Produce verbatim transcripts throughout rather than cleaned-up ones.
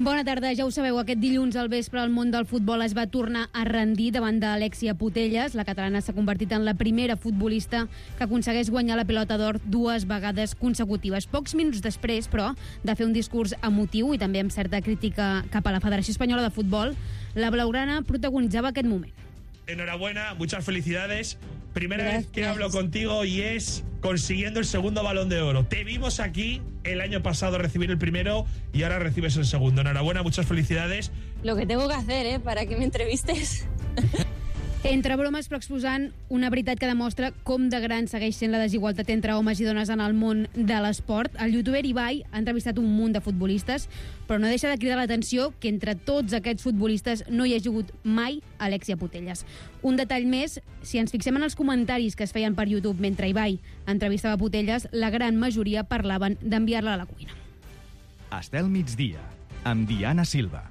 Bona tarda, ja ho sabeu, aquest dilluns al vespre el món del futbol es va tornar a rendir davant d'Alexia Putellas. La catalana s'ha convertit en la primera futbolista que aconsegueix guanyar la pilota d'or dues vegades consecutives. Pocs minuts després, però, de fer un discurs emotiu i també amb certa crítica cap a la Federació Espanyola de Futbol, la blaugrana protagonitzava aquest moment. Enhorabuena, muchas felicidades. Primera Gracias. vez que hablo contigo y es consiguiendo el segundo Balón de Oro. Te vimos aquí el año pasado recibir el primero y ahora recibes el segundo. Enhorabuena, muchas felicidades. Lo que tengo que hacer, ¿eh? Para que me entrevistes. Entre bromes, però exposant una veritat que demostra com de gran segueix sent la desigualtat entre homes i dones en el món de l'esport. El youtuber Ibai ha entrevistat un munt de futbolistes, però no deixa de cridar l'atenció que entre tots aquests futbolistes no hi ha hagut mai Alexia Putellas. Un detall més, si ens fixem en els comentaris que es feien per YouTube mentre Ibai entrevistava Putellas, la gran majoria parlaven d'enviar-la a la cuina. Estel migdia, amb Diana Silva.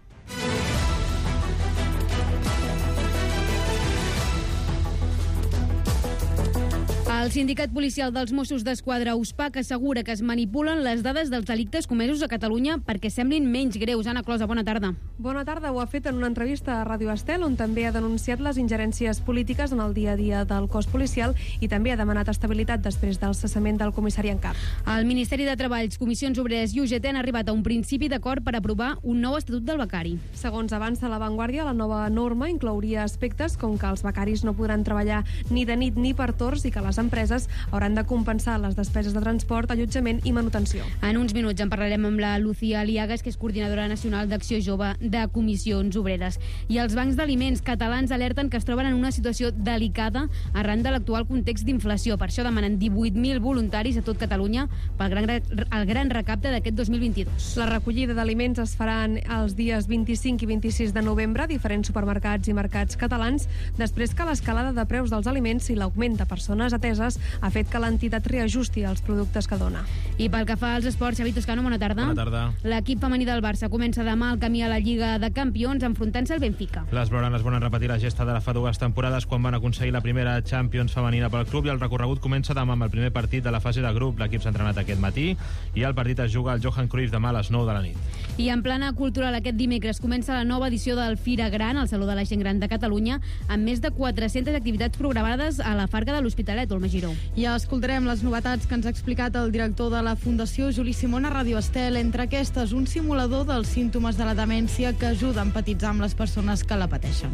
El sindicat policial dels Mossos d'Esquadra, USPAC, assegura que es manipulen les dades dels delictes comesos a Catalunya perquè semblin menys greus. Anna Closa, bona tarda. Bona tarda. Ho ha fet en una entrevista a Ràdio Estel, on també ha denunciat les ingerències polítiques en el dia a dia del cos policial i també ha demanat estabilitat després del cessament del comissari en cap. El Ministeri de Treballs, Comissions Obreres i U G T han arribat a un principi d'acord per aprovar un nou estatut del becari. Segons avança La Vanguardia, la nova norma inclouria aspectes com que els becaris no podran treballar ni de nit ni per torns i que les empreses hauran de compensar les despeses de transport, allotjament i manutenció. En uns minuts en parlarem amb la Lucía Aliagas, que és coordinadora nacional d'Acció Jove de Comissions Obreres. I els bancs d'aliments catalans alerten que es troben en una situació delicada arran de l'actual context d'inflació. Per això demanen divuit mil voluntaris a tot Catalunya pel gran, el gran recapte d'aquest dos mil vint-i-dos. La recollida d'aliments es faran els dies vint-i-cinc i vint-i-sis de novembre a diferents supermercats i mercats catalans, després que l'escalada de preus dels aliments i l'augment de persones ateses ha fet que l'entitat reajusti els productes que dona. I pel que fa als esports, Xavi Toscano, bona tarda. Bona tarda. L'equip femení del Barça comença demà el camí a la Lliga de Campions enfrontant-se al Benfica. Les blaugranes volen repetir la gesta de la fa dues temporades quan van aconseguir la primera Champions femenina pel club, i el recorregut comença demà amb el primer partit de la fase de grup. L'equip s'ha entrenat aquest matí i el partit es juga al Johan Cruyff demà a les nou de la nit. I en plana cultural, aquest dimecres comença la nova edició del Fira Gran, el Saló de la Gent Gran de Catalunya, amb més de quatre-centes activitats programades a la Farga de l'Hospitalet, Olma Giró. Ja escoltarem les novetats que ens ha explicat el director de la Fundació Juli Simón a Ràdio Estel. Entre aquestes, un simulador dels símptomes de la demència que ajuda a empatitzar amb les persones que la pateixen.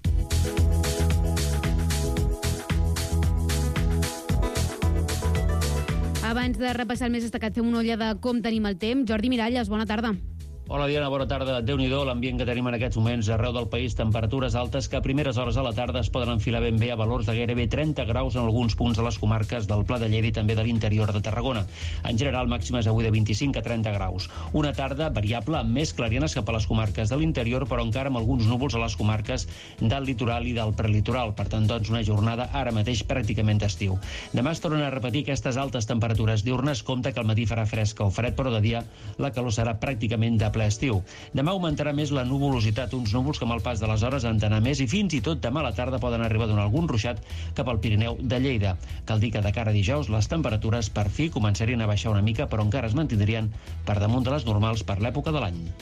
Abans de repassar el més destacat, fem una ulla de com tenim el temps. Jordi Miralles, bona tarda. Hola Diana, bona tarda. Déu-n'hi-do l'ambient que tenim en aquests moments arreu del país. Temperatures altes que a primeres hores de la tarda es poden enfilar ben bé a valors de gairebé trenta graus en alguns punts de les comarques del Pla de Lleida i també de l'interior de Tarragona. En general, màximes avui de vint-i-cinc a trenta graus. Una tarda variable amb més clarianes cap a les comarques de l'interior, però encara amb alguns núvols a les comarques del litoral i del prelitoral. Per tant, doncs, una jornada ara mateix pràcticament d'estiu. Demà es tornen a repetir aquestes altes temperatures diurnes. Compte que al matí farà fresca o fred, però de dia la calor serà pràcticament de ple estiu. Demà augmentarà més la nuvolositat, uns núvols que amb el pas de les hores han d'anar més i fins i tot demà a la tarda poden arribar a donar algun ruixat cap al Pirineu de Lleida. Cal dir que de cara a dijous les temperatures per fi començarien a baixar una mica, però encara es mantindrien per damunt de les normals per l'època de l'any.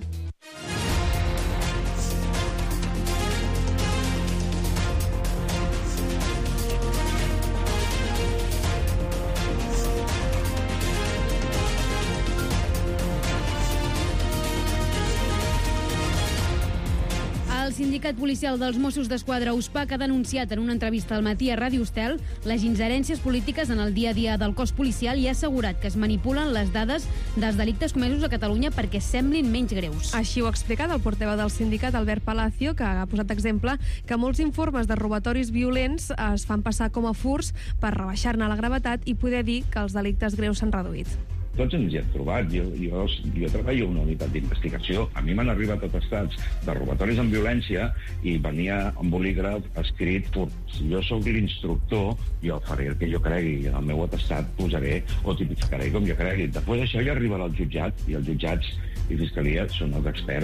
El sindicat policial dels Mossos d'Esquadra, USPAC, ha denunciat en una entrevista al matí a Ràdio Estel les ingerències polítiques en el dia a dia del cos policial i ha assegurat que es manipulen les dades dels delictes comesos a Catalunya perquè semblin menys greus. Així ho ha explicat el portaveu del sindicat, Albert Palacio, que ha posat exemple que molts informes de robatoris violents es fan passar com a furts per rebaixar-ne la gravetat i poder dir que els delictes greus s'han reduït. Tots ens hi hem trobat. Jo, jo, jo treballo en una unitat d'investigació. A mi m'han arribat atestats de robatoris amb violència i venia amb bolígraf escrit furt. Si jo sóc l'instructor, jo faré el que jo cregui. En el meu atestat posaré o tipificaré com jo cregui. Després d'això ja arribarà al jutjat i els jutjats i fiscalia són els experts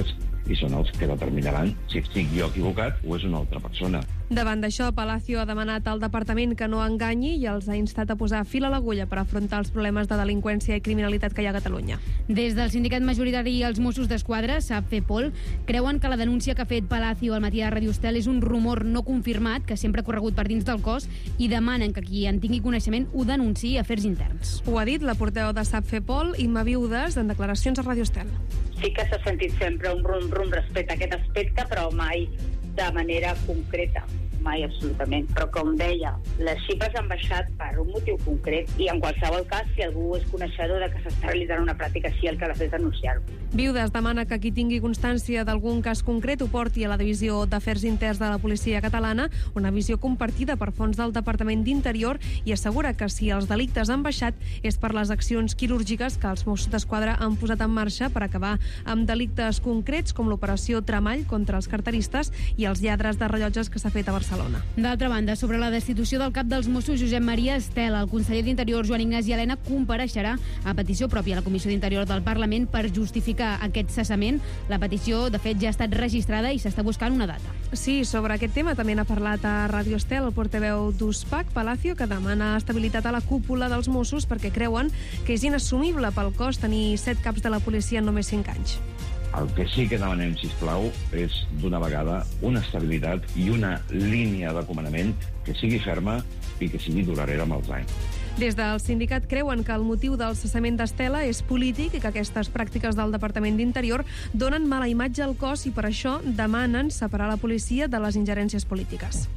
i són els que determinaran si estic jo equivocat o és una altra persona. Davant d'això, Palacio ha demanat al departament que no enganyi i els ha instat a posar fil a l'agulla per afrontar els problemes de delinqüència i criminalitat que hi ha a Catalunya. Des del sindicat majoritari i els Mossos d'Esquadra, SAPFEPOL, creuen que la denúncia que ha fet Palacio al matí a Ràdio Estel és un rumor no confirmat que sempre ha corregut per dins del cos i demanen que qui en tingui coneixement ho denunciï a afers interns. Ho ha dit la portaveu de SAPFEPOL, Imma Viudes, en declaracions a Ràdio Estel. Sí que s'ha sentit sempre un rum-rum respecte a aquest aspecte, però mai de manera concreta, mai absolutament. Però com deia, les xifres han baixat per un motiu concret i en qualsevol cas, si algú és coneixedor de que s'està realitzant una pràctica així, el que ha de fer és denunciar-ho. Viudes demana que qui tingui constància d'algun cas concret ho porti a la Divisió d'Afers Interns de la Policia Catalana, una visió compartida per fons del Departament d'Interior, i assegura que si els delictes han baixat és per les accions quirúrgiques que els Mossos d'Esquadra han posat en marxa per acabar amb delictes concrets com l'operació Tramall contra els carteristes i els lladres de rellotges que s'ha fet a Barcelona. D'altra banda, sobre la destitució del cap dels Mossos, Josep Maria Estela, el conseller d'Interior, Joan Ignasi Elena, compareixerà a petició pròpia a la Comissió d'Interior del Parlament per justificar aquest cessament. La petició, de fet, ja ha estat registrada i s'està buscant una data. Sí, sobre aquest tema també n'ha parlat a Ràdio Estel el portaveu d'USPAC, Palacio, que demana estabilitat a la cúpula dels Mossos perquè creuen que és inassumible pel cos tenir set caps de la policia en només cinc anys. El que sí que demanem, sisplau, és d'una vegada una estabilitat i una línia de comandament que sigui ferma i que sigui duradora amb els anys. Des del sindicat creuen que el motiu del cessament d'Estela és polític i que aquestes pràctiques del Departament d'Interior donen mala imatge al cos i per això demanen separar la policia de les ingerències polítiques.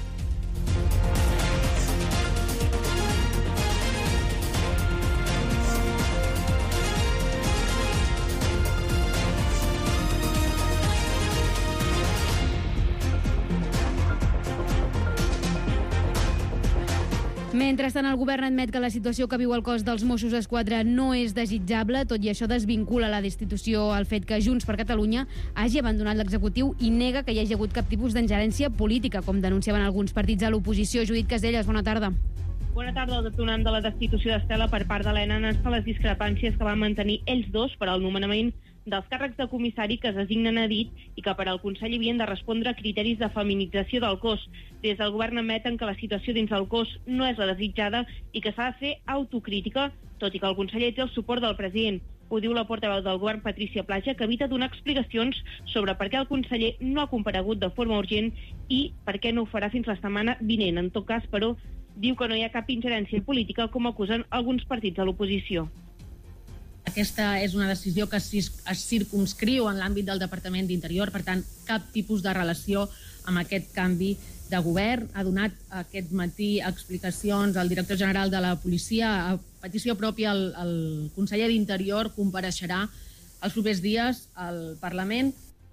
Mentrestant, el govern admet que la situació que viu el cos dels Mossos d'Esquadra no és desitjable, tot i això desvincula la destitució al fet que Junts per Catalunya hagi abandonat l'executiu i nega que hi hagi hagut cap tipus d'ingerència política, com denunciaven alguns partits a l'oposició. Judit Caselles, bona tarda. Bona tarda. El detonant de la destitució d'Estela per part d'Elena han estat les discrepàncies que van mantenir ells dos per al nomenament dels càrrecs de comissari que es designen a dit i que per al Consell havien de respondre a criteris de feminització del cos. Des del govern admeten que la situació dins el cos no és la desitjada i que s'ha de fer autocrítica, tot i que el conseller té el suport del president. Ho diu la portaveu del govern, Patricia Plaja, que evita donar explicacions sobre per què el conseller no ha comparegut de forma urgent i per què no ho farà fins la setmana vinent. En tot cas, però, diu que no hi ha cap ingerència política, com acusen alguns partits de l'oposició. Aquesta és una decisió que es circumscriu en l'àmbit del Departament d'Interior, per tant, cap tipus de relació amb aquest canvi de govern. Ha donat aquest matí explicacions al director general de la policia. A petició pròpia, el, el conseller d'Interior compareixerà els propers dies al Parlament.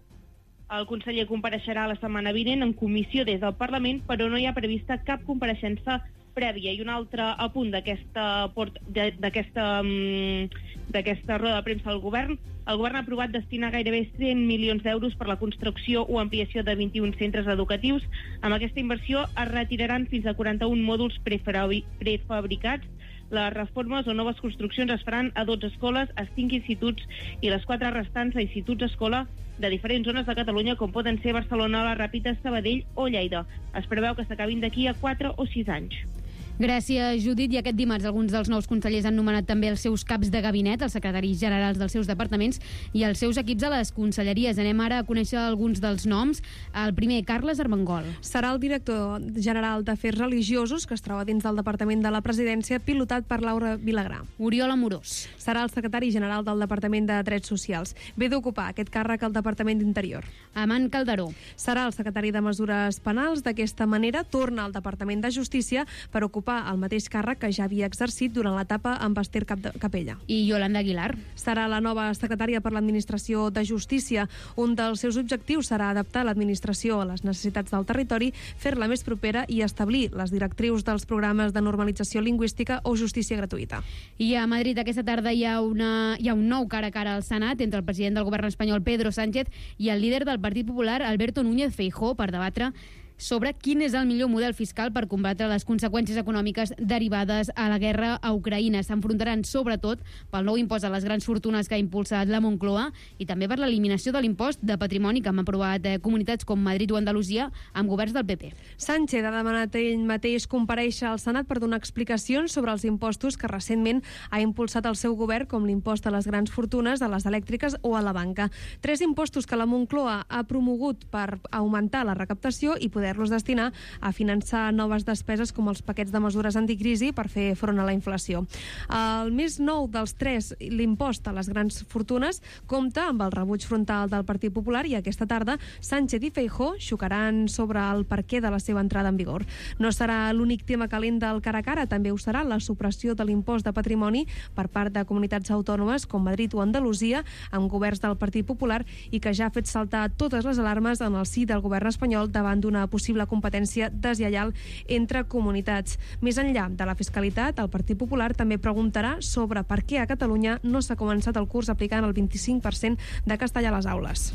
El conseller compareixerà la setmana vinent en comissió des del Parlament, però no hi ha prevista cap compareixença prèvia. I un altre apunt d'aquesta d'aquesta d'aquesta roda de premsa del govern, el govern ha aprovat destinar gairebé cent milions d'euros per la construcció o ampliació de vint-i-un centres educatius. Amb aquesta inversió es retiraran fins a quaranta-un mòduls prefabricats. Les reformes o noves construccions es faran a dotze escoles, a cinc instituts i les quatre restants a instituts escola de diferents zones de Catalunya, com poden ser Barcelona, la Ràpita, Sabadell o Lleida. Es preveu que s'acabin d'aquí a quatre o sis anys. Gràcies, Judit. I aquest dimarts alguns dels nous consellers han nomenat també els seus caps de gabinet, els secretaris generals dels seus departaments i els seus equips a les conselleries. Anem ara a conèixer alguns dels noms. El primer, Carles Armengol. Serà el director general d'Afers Religiosos, que es troba dins del Departament de la Presidència, pilotat per Laura Vilagrà. Oriol Amorós. Serà el secretari general del Departament de Drets Socials. Ve d'ocupar aquest càrrec al Departament d'Interior. Amant Calderó. Serà el secretari de Mesures Penals. D'aquesta manera torna al Departament de Justícia per ocupar el mateix càrrec que ja havia exercit durant l'etapa amb Esther Capella. I Yolanda Aguilar. Serà la nova secretària per l'Administració de Justícia. Un dels seus objectius serà adaptar l'administració a les necessitats del territori, fer-la més propera i establir les directrius dels programes de normalització lingüística o justícia gratuïta. I a Madrid aquesta tarda hi ha, una, hi ha un nou cara a cara al Senat entre el president del govern espanyol, Pedro Sánchez, i el líder del Partit Popular, Alberto Núñez Feijóo, per debatre sobre quin és el millor model fiscal per combatre les conseqüències econòmiques derivades a la guerra a Ucraïna. S'enfrontaran sobretot pel nou impost a les grans fortunes que ha impulsat la Moncloa i també per l'eliminació de l'impost de patrimoni que han aprovat eh, comunitats com Madrid o Andalusia amb governs del P P. Sánchez ha demanat ell mateix comparèixer al Senat per donar explicacions sobre els impostos que recentment ha impulsat el seu govern, com l'impost a les grans fortunes, a les elèctriques o a la banca. Tres impostos que la Moncloa ha promogut per augmentar la recaptació i poder-los destinar a finançar noves despeses com els paquets de mesures anticrisi per fer front a la inflació. El més nou dels tres, l'impost a les grans fortunes, compta amb el rebuig frontal del Partit Popular i aquesta tarda Sánchez i Feijóo xocaran sobre el perquè de la seva entrada en vigor. No serà l'únic tema calent del cara a cara, també ho serà la supressió de l'impost de patrimoni per part de comunitats autònomes com Madrid o Andalusia, amb governs del Partit Popular, i que ja ha fet saltar totes les alarmes en el si del govern espanyol davant d'una possible competència deslleial entre comunitats. Més enllà de la fiscalitat, el Partit Popular també preguntarà sobre per què a Catalunya no s'ha començat el curs aplicant el vint-i-cinc per cent de castellà a les aules.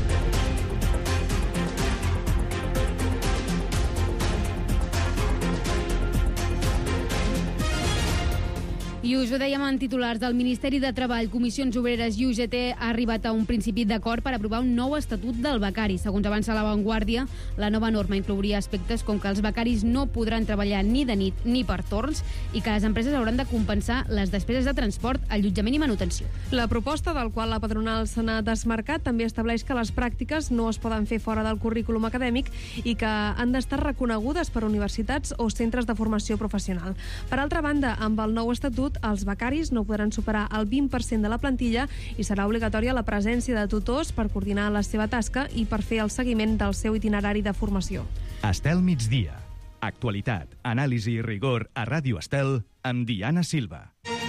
I us ho dèiem en titulars, del Ministeri de Treball, Comissions Obreres i U G T ha arribat a un principi d'acord per aprovar un nou estatut del becari. Segons avança La Vanguardia, la nova norma inclouria aspectes com que els becaris no podran treballar ni de nit ni per torns i que les empreses hauran de compensar les despeses de transport, allotjament i manutenció. La proposta, del qual la patronal se n'ha desmarcat, també estableix que les pràctiques no es poden fer fora del currículum acadèmic i que han d'estar reconegudes per universitats o centres de formació professional. Per altra banda, amb el nou estatut, els becaris no podran superar el vint per cent de la plantilla i serà obligatòria la presència de tutors per coordinar la seva tasca i per fer el seguiment del seu itinerari de formació. Estel migdia. Actualitat, anàlisi i rigor a Ràdio Estel amb Diana Silva.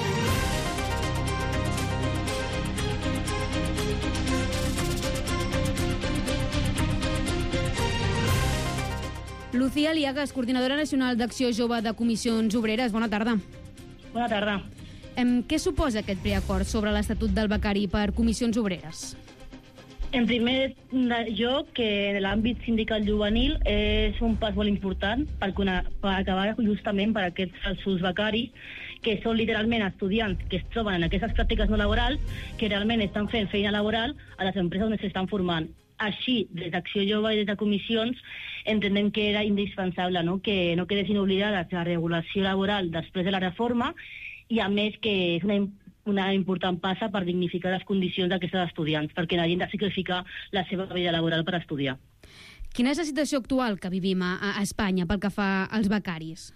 Lucía Aliagas, coordinadora nacional d'Acció Jove de Comissions Obreres. Bona tarda. Bona tarda. Em, què suposa aquest preacord sobre l'Estatut del Becari per Comissions Obreres? En primer lloc, que l'àmbit sindical juvenil és un pas molt important per, per acabar justament per aquests falsos becaris, que són literalment estudiants que es troben en aquestes pràctiques no laborals, que realment estan fent feina laboral a les empreses on s'estan formant. Així, des d'Acció Jove i des de comissions, entenem que era indispensable, no? que no quedessin oblidades la regulació laboral després de la reforma i, a més, que és una, una important passa per dignificar les condicions d'aquests estudiants, perquè la gent ha de sacrificar la seva vida laboral per estudiar. Quina és la situació actual que vivim a, a Espanya pel que fa als becaris?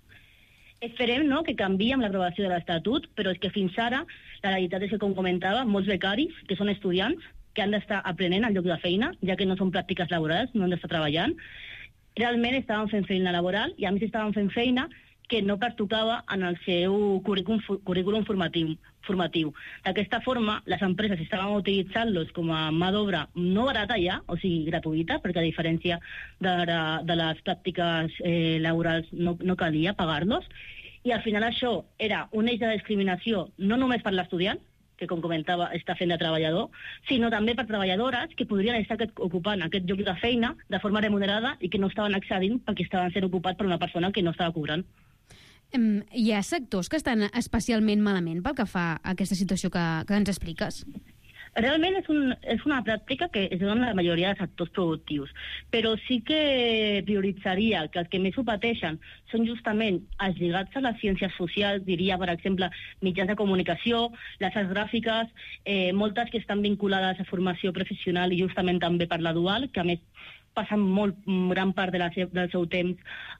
Esperem no, que canviï amb l'aprovació de l'Estatut, però és que fins ara la realitat és que, com comentava, molts becaris, que són estudiants, que han d'estar aprenent al lloc de feina, ja que no són pràctiques laborals, no han d'estar treballant, realment estaven fent feina laboral i a més estaven fent feina que no pertocava en el seu currículum, currículum formatiu. formatiu. D'aquesta forma, les empreses estaven utilitzant-los com a mà d'obra no barata ja, o sigui, gratuïta, perquè a diferència de, de les pràctiques eh, laborals no, no calia pagar-los, i al final això era un eix de discriminació no només per l'estudiant, que, com comentava, està fent de treballador, sinó també per treballadores que podrien estar ocupant aquest lloc de feina de forma remunerada i que no estaven accedint perquè estaven sent ocupats per una persona que no estava cobrant. Um, hi ha sectors que estan especialment malament pel que fa a aquesta situació que, que ens expliques? Realment és, un, és una pràctica que es dona en la majoria de sectors productius, però sí que prioritzaria que els que més ho pateixen són justament els lligats a les ciències socials, diria, per exemple, mitjans de comunicació, les arts gràfiques, eh, moltes que estan vinculades a formació professional i justament també per la dual, que a més passen molt gran part de la, del seu temps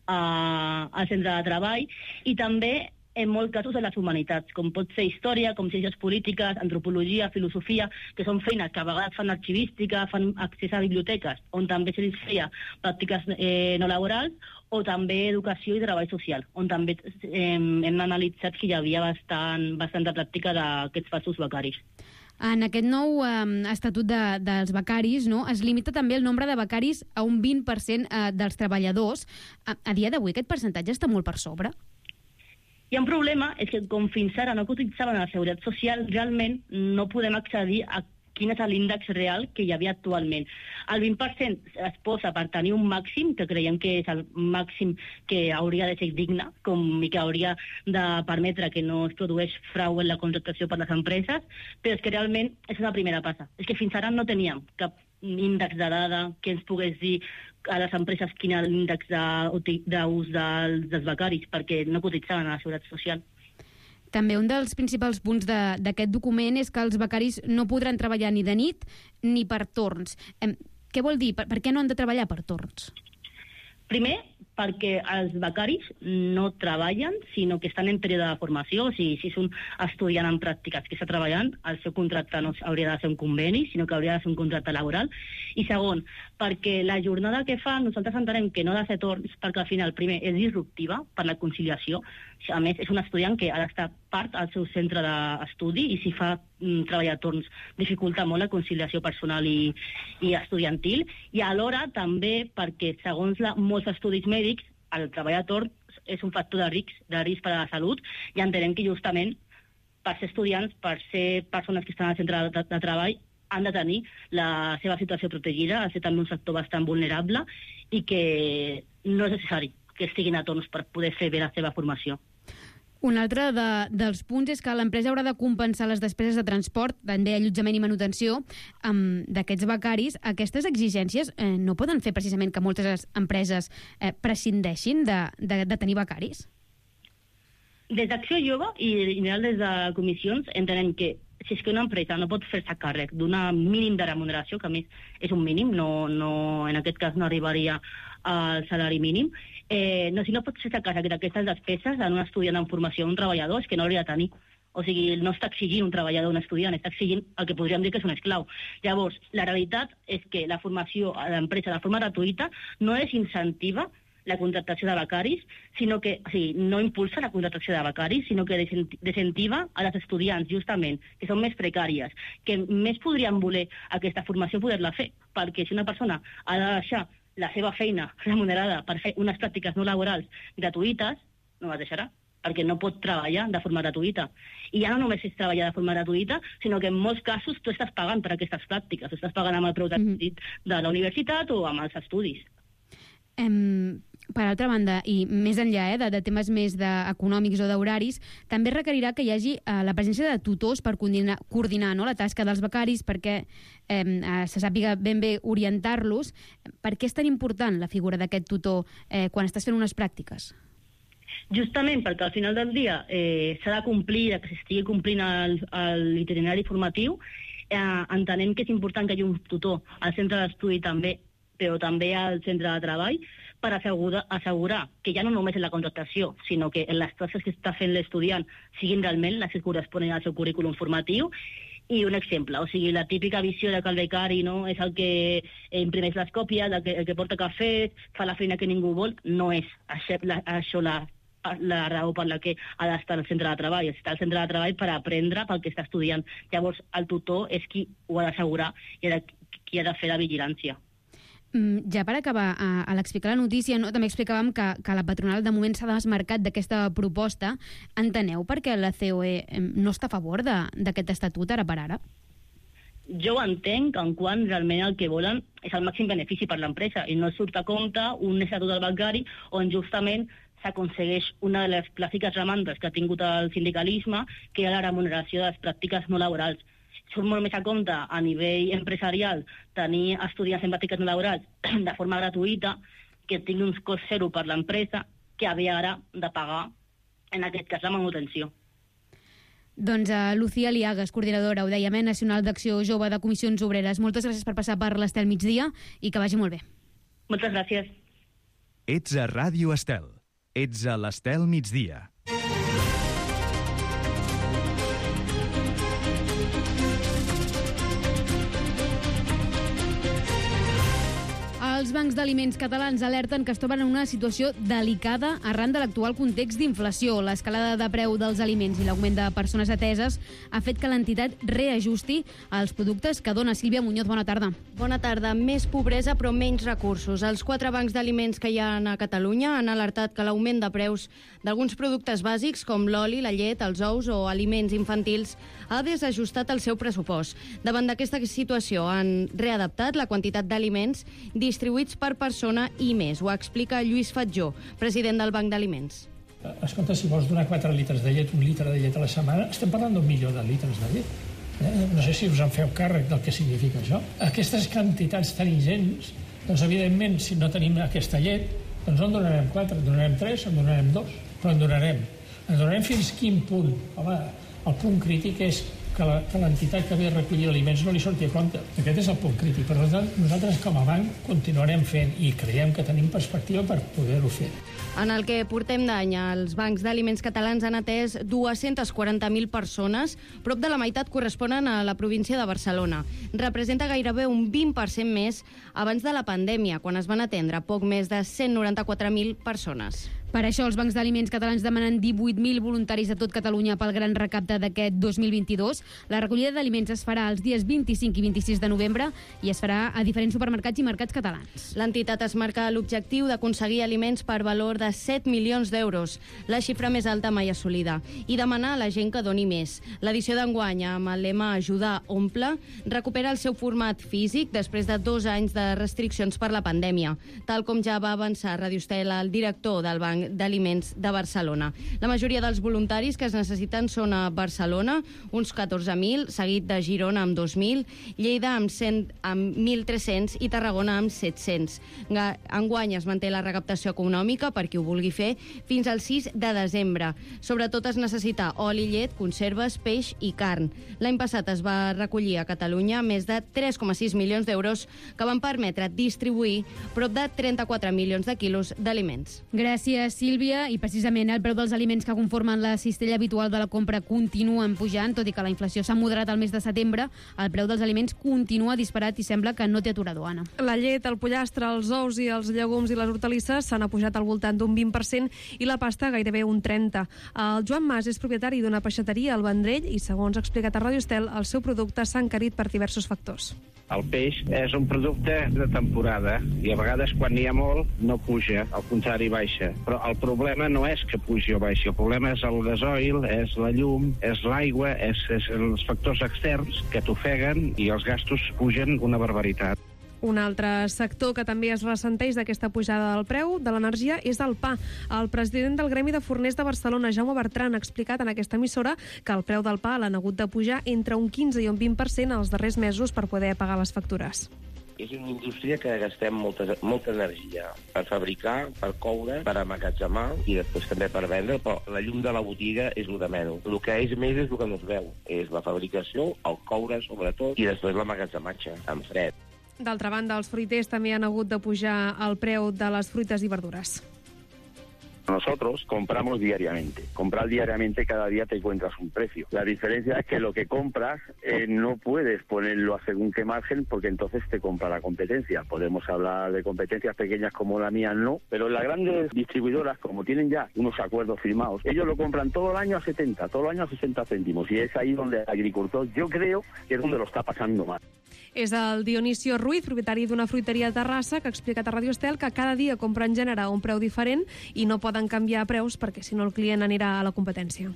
a, al centre de treball, i també en molts casos de les humanitats, com pot ser història, com ciències polítiques, antropologia, filosofia, que són feines que a vegades fan arxivística, fan accés a biblioteques, on també se li feia pràctiques eh, no laborals, o també educació i treball social, on també eh, hem analitzat que hi havia bastant, bastanta pràctica d'aquests falsos becaris. En aquest nou eh, estatut de, dels becaris, no, es limita també el nombre de becaris a un vint per cent eh, dels treballadors. A, a dia d'avui aquest percentatge està molt per sobre? Hi ha un problema, és que com fins ara no cotitzaven a la Seguretat Social, realment no podem accedir a quin és l'índex real que hi havia actualment. El vint per cent es posa per tenir un màxim, que creiem que és el màxim que hauria de ser digne, com i que hauria de permetre que no es produeix frau en la contractació per les empreses, però és que realment és la primera passa. És que fins ara no teníem cap índex de dada que ens pogués dir a les empreses quin és l'índex d'ús dels, dels becaris, perquè no cotitzaven a la Seguretat Social. També un dels principals punts d'aquest document és que els becaris no podran treballar ni de nit ni per torns. Eh, què vol dir? Per, per què no han de treballar per torns? Primer, perquè els becaris no treballen, sinó que estan en període de formació. O sigui, si és un estudiant en pràctiques que està treballant, el seu contracte no hauria de ser un conveni, sinó que hauria de ser un contracte laboral. I segon, perquè la jornada que fa, nosaltres entenem que no ha de ser torns, perquè al final, primer, és disruptiva per la conciliació. A més, és un estudiant que ha d'estar part al seu centre d'estudi i si fa mm, treballar torns dificulta molt la conciliació personal i, i estudiantil. I alhora també perquè, segons la, molts estudis mèdics, el treballar a torns és un factor de risc, de risc per a la salut i entenem que justament per ser estudiants, per ser persones que estan al centre de, de treball, han de tenir la seva situació protegida, ha de ser també un sector bastant vulnerable i que no és necessari que estiguin a torns per poder fer bé la seva formació. Un altre de, dels punts és que l'empresa haurà de compensar les despeses de transport, també allotjament i manutenció, um, d'aquests becaris. Aquestes exigències eh, no poden fer precisament que moltes empreses eh, prescindeixin de, de, de tenir becaris? Des d'Acció Jove i en general des de comissions entenem que si és que una empresa no pot fer-se càrrec d'un mínim de remuneració, que a més és un mínim, no, no, en aquest cas no arribaria al salari mínim, eh, no, si no pot fer-se càrrec d'aquestes despeses en un estudiant en formació, un treballador, és que no hauria de tenir. O sigui, no està exigint un treballador, un estudiant, està exigint el que podríem dir que és un esclau. Llavors, la realitat és que la formació a l'empresa de forma gratuïta no és incentiva la contractació de becaris, sinó que, o sigui, no impulsa la contractació de becaris, sinó que desincentiva a les estudiants, justament, que són més precàries, que més podrien voler aquesta formació poder-la fer, perquè si una persona ha de deixar la seva feina remunerada per fer unes pràctiques no laborals gratuïtes, no la deixarà, perquè no pot treballar de forma gratuïta. I ja no només és treballar de forma gratuïta, sinó que en molts casos tu estàs pagant per aquestes pràctiques, tu estàs pagant amb el preu mm-hmm. de la universitat o amb els estudis. Um, per altra banda, i més enllà eh, de, de temes més de, econòmics o d'horaris, també requerirà que hi hagi uh, la presència de tutors per coordinar, coordinar no, la tasca dels becaris perquè um, uh, se sàpiga ben bé orientar-los. Per què és tan important la figura d'aquest tutor eh, quan estàs fent unes pràctiques? Justament perquè al final del dia eh, s'ha de complir, que s'estigui complint l'itinerari formatiu, eh, entenem que és important que hi hagi un tutor al centre d'estudi també, però també al centre de treball, per assegurar, assegurar que ja no només en la contractació, sinó que en les tasques que està fent l'estudiant siguin realment les que corresponen al seu currículum formatiu. I un exemple, o sigui, la típica visió de que el becari no, és el que imprimeix les còpies, el que, el que porta cafè, fa la feina que ningú vol, no és això la, això la, la raó per la que ha d'estar al centre de treball. Està al centre de treball per aprendre pel que està estudiant. Llavors, el tutor és qui ho ha d'assegurar i ha de, qui ha de fer la vigilància. Ja per acabar, a, a l'explicar la notícia, no, també explicàvem que, que la patronal de moment s'ha desmarcat d'aquesta proposta. Enteneu per què la C O E no està a favor d'aquest estatut ara per ara? Jo ho entenc en quan realment el que volen és el màxim benefici per l'empresa i no surt a compte un estatut del bancari on justament s'aconsegueix una de les clàssiques demandes que ha tingut el sindicalisme, que és la remuneració de les pràctiques no laborals. Surt molt més a compte a nivell empresarial tenir estudiants en pràctiques no laborals de forma gratuïta, que tingui uns cost zero per l'empresa, que haver ara de pagar, en aquest cas, la manutenció. Doncs a Lucía Liagas, coordinadora, ho dèiem, Nacional d'Acció Jove de Comissions Obreres. Moltes gràcies per passar per l'Estel Migdia i que vagi molt bé. Moltes gràcies. Ets a Ràdio Estel. Ets a l'Estel Migdia. Els bancs bancs d'aliments catalans alerten que es troben en una situació delicada arran de l'actual context d'inflació. L'escalada de preu dels aliments i l'augment de persones ateses ha fet que l'entitat reajusti els productes que dona. Sílvia Muñoz, bona tarda. Bona tarda. Més pobresa però menys recursos. Els quatre bancs d'aliments que hi ha a Catalunya han alertat que l'augment de preus d'alguns productes bàsics com l'oli, la llet, els ous o aliments infantils ha desajustat el seu pressupost. Davant d'aquesta situació han readaptat la quantitat d'aliments distribuïts per persona i més. Ho explica Lluís Fatjó, president del Banc d'Aliments. Escolta, si vols donar quatre litres de llet, un litre de llet a la setmana, estem parlant d'un milió de litres de llet. Eh? No sé si us en feu càrrec del que significa això. Aquestes quantitats tan ingents, doncs evidentment, si no tenim aquesta llet, doncs no en donarem quatre, en donarem tres, en donarem dos, però en donarem. En donarem fins quin punt? Home, el punt crític és que l'entitat que ve a recollir aliments no li surti a compte. Aquest és el punt crític. Per tant, nosaltres com a banc continuarem fent i creiem que tenim perspectiva per poder-ho fer. En el que portem d'any, els bancs d'aliments catalans han atès dues-centes quaranta mil persones, prop de la meitat corresponen a la província de Barcelona. Representa gairebé un vint per cent més abans de la pandèmia, quan es van atendre poc més de cent noranta-quatre mil persones. Per això, els bancs d'aliments catalans demanen divuit mil voluntaris a tot Catalunya pel gran recapte d'aquest dos mil vint-i-dos. La recollida d'aliments es farà els dies vint-i-cinc i vint-i-sis de novembre i es farà a diferents supermercats i mercats catalans. L'entitat es marca l'objectiu d'aconseguir aliments per valor de set milions d'euros, la xifra més alta mai assolida, i demanar a la gent que doni més. L'edició d'enguany, amb el lema Ajudar omple, recupera el seu format físic després de dos anys de restriccions per la pandèmia, tal com ja va avançar Radio Estel, el director del Banc d'Aliments de Barcelona. La majoria dels voluntaris que es necessiten són a Barcelona, uns catorze mil, seguit de Girona amb dos mil, Lleida amb, cent, amb mil tres-cents i Tarragona amb set-cents. Enguany es manté la recaptació econòmica per qui ho vulgui fer fins al sis de desembre. Sobretot es necessita oli, llet, conserves, peix i carn. L'any passat es va recollir a Catalunya més de tres coma sis milions d'euros que van permetre distribuir prop de trenta-quatre milions de quilos d'aliments. Gràcies, Sílvia. I precisament el preu dels aliments que conformen la cistella habitual de la compra continuen pujant, tot i que la inflació s'ha moderat al mes de setembre. El preu dels aliments continua disparat i sembla que no té aturador, Anna. La llet, el pollastre, els ous i els llegums i les hortalisses s'han apujat al voltant d'un vint per cent i la pasta gairebé un trenta per cent. El Joan Mas és propietari d'una peixateria al Vendrell i, segons ha explicat a Radio Estel, el seu producte s'ha encarit per diversos factors. El peix és un producte de temporada i a vegades quan n'hi ha molt no puja, al contrari baixa. Però el problema no és que pugi o baixi, el problema és el gasoil, és la llum, és l'aigua, és, és els factors externs que t'ofeguen i els gastos pugen una barbaritat. Un altre sector que també es ressenteix d'aquesta pujada del preu de l'energia és el pa. El president del Gremi de Forners de Barcelona, Jaume Bertran, ha explicat en aquesta emissora que el preu del pa l'han hagut de pujar entre un quinze i un vint per cent els darrers mesos per poder pagar les factures. És una indústria que gastem molta, molta energia per fabricar, per coure, per emmagatzemar i després també per vendre, però la llum de la botiga és el de menys. El que és més és el que no es veu. És la fabricació, el coure sobretot, i després l'emmagatzematge, en fred. D'altra banda, els fruiters també han hagut de pujar el preu de les fruites i verdures. Nosotros compramos diariamente. Comprar diariamente cada día te encuentras un precio. La diferencia es que lo que compras eh, no puedes ponerlo a según qué margen porque entonces te compra la competencia. Podemos hablar de competencias pequeñas como la mía, no, pero las grandes distribuidoras, como tienen ya unos acuerdos firmados, ellos lo compran todo el año a setenta, todo el año a sesenta céntimos y es ahí donde el agricultor, yo creo que es donde lo está pasando mal. És el Dionisio Ruiz, propietari d'una fruiteria de Terrassa, que ha explicat a Radio Estel que cada dia compra en gènere a un preu diferent i no poden canviar preus perquè si no el client anirà a la competència.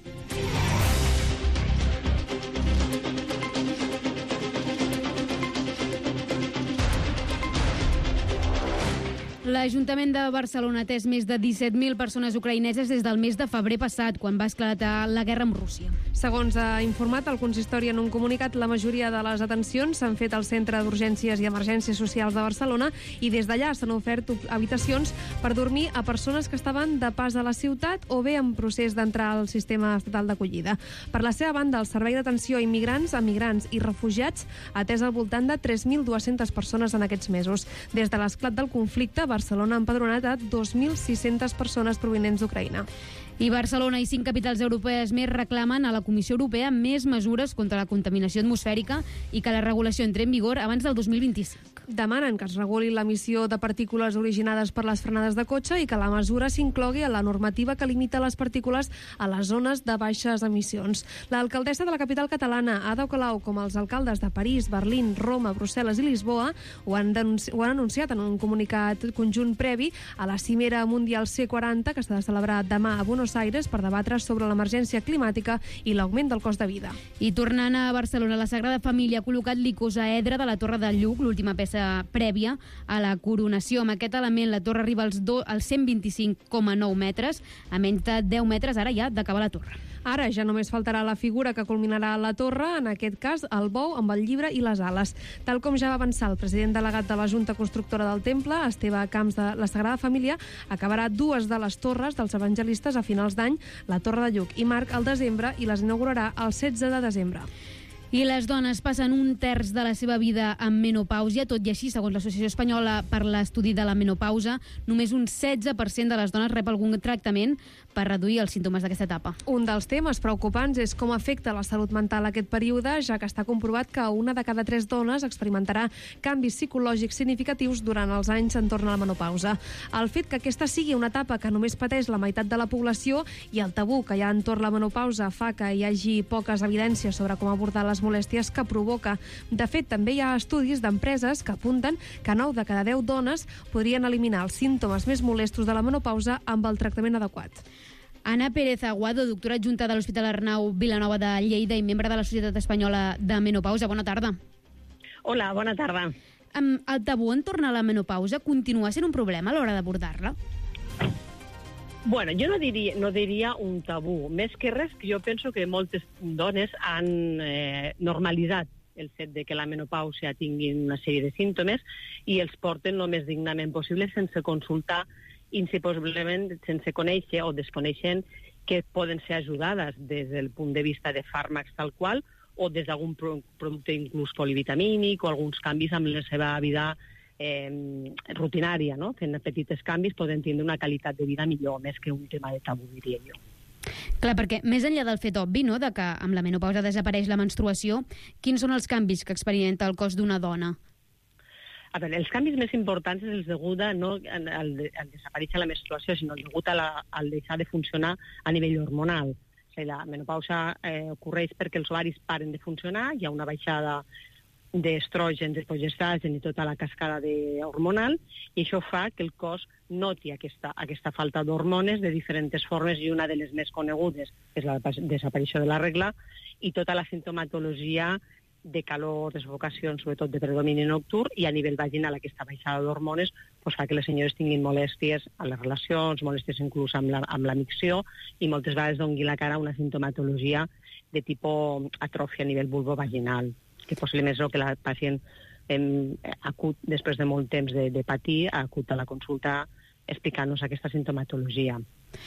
L'Ajuntament de Barcelona ha atès més de disset mil persones ucraïneses des del mes de febrer passat, quan va esclatar la guerra amb Rússia. Segons ha informat el consistori en un comunicat, la majoria de les atencions s'han fet al Centre d'Urgències i Emergències Socials de Barcelona i des d'allà s'han ofert habitacions per dormir a persones que estaven de pas a la ciutat o bé en procés d'entrar al sistema estatal d'acollida. Per la seva banda, el Servei d'Atenció a Immigrants, Emigrants i Refugiats ha atès al voltant de tres mil dues-centes persones en aquests mesos. Des de l'esclat del conflicte, Barcelona Barcelona ha empadronat a dos mil sis-centes persones provinents d'Ucraïna. I Barcelona i cinc capitals europees més reclamen a la Comissió Europea més mesures contra la contaminació atmosfèrica i que la regulació entri en vigor abans del dos mil vint-i-cinc. Demanen que es reguli l'emissió de partícules originades per les frenades de cotxe i que la mesura s'inclogui a la normativa que limita les partícules a les zones de baixes emissions. L'alcaldessa de la capital catalana, Ada Colau, com els alcaldes de París, Berlín, Roma, Brussel·les i Lisboa, ho han, denunci- ho han anunciat en un comunicat conjunt previ a la cimera mundial C quaranta que s'ha de celebrar demà a Buenos Aires per debatre sobre l'emergència climàtica i l'augment del cost de vida. I tornant a Barcelona, la Sagrada Família ha col·locat l'icosaedre de la Torre de Lluc, l'última peça prèvia a la coronació. Amb aquest element, la torre arriba als, do, als cent vint-i-cinc coma nou metres, a menys de deu metres ara ja d'acabar la torre. Ara ja només faltarà la figura que culminarà la torre, en aquest cas el bou amb el llibre i les ales. Tal com ja va avançar el president delegat de la Junta Constructora del Temple, Esteve Camps de la Sagrada Família, acabarà dues de les torres dels evangelistes a finals d'any, la Torre de Lluc i Marc al desembre, i les inaugurarà el setze de desembre. I les dones passen un terç de la seva vida en menopàusia, tot i així, segons l'Associació Espanyola per l'Estudi de la Menopausa, només un setze per cent de les dones rep algun tractament per reduir els símptomes d'aquesta etapa. Un dels temes preocupants és com afecta la salut mental aquest període, ja que està comprovat que una de cada tres dones experimentarà canvis psicològics significatius durant els anys entorn a la menopausa. El fet que aquesta sigui una etapa que només pateix la meitat de la població i el tabú que hi ha entorn la menopausa fa que hi hagi poques evidències sobre com abordar les molèsties que provoca. De fet, també hi ha estudis d'empreses que apunten que nou de cada deu dones podrien eliminar els símptomes més molestos de la menopausa amb el tractament adequat. Ana Pérez Aguado, doctora adjunta de l'Hospital Arnau Vilanova de Lleida i membre de la Societat Espanyola de Menopausa. Bona tarda. Hola, bona tarda. El tabú entorn a la menopausa continua sent un problema a l'hora d'abordar-la? Bueno, jo no diria, no diria un tabú. Més que res, que jo penso que moltes dones han eh, normalitzat el fet de que la menopàusia tingui una sèrie de símptomes i els porten el més dignament possible sense consultar i possiblement sense conèixer o desconeixent que poden ser ajudades des del punt de vista de fàrmacs tal qual o des d'algun producte inclús polivitamínic o alguns canvis amb la seva vida eh, rutinària, no? Fent petits canvis poden tindre una qualitat de vida millor, més que un tema de tabú, diria jo. Clar, perquè més enllà del fet obvi, no?, de que amb la menopausa desapareix la menstruació, quins són els canvis que experimenta el cos d'una dona? A veure, els canvis més importants és el degut a, no al, al desaparèixer la menstruació, sinó el degut a la, al deixar de funcionar a nivell hormonal. O sigui, la menopausa eh, ocorreix perquè els ovaris paren de funcionar, hi ha una baixada d'estrògens, de progestràgens i tota la cascada de hormonal, i això fa que el cos noti aquesta, aquesta falta d'hormones de diferents formes, i una de les més conegudes és la desaparició de la regla i tota la sintomatologia de calor, de sufocacions, sobretot de predomini nocturn, i a nivell vaginal aquesta baixada d'hormones pues, fa que les senyores tinguin molèsties a les relacions, molèsties inclús amb la, amb la micció, i moltes vegades doni la cara una sintomatologia de tipus atròfia a nivell vulvovaginal, que possiblement és el que la pacient eh, acut, després de molt temps de, de patir, acut a la consulta explicant-nos aquesta sintomatologia.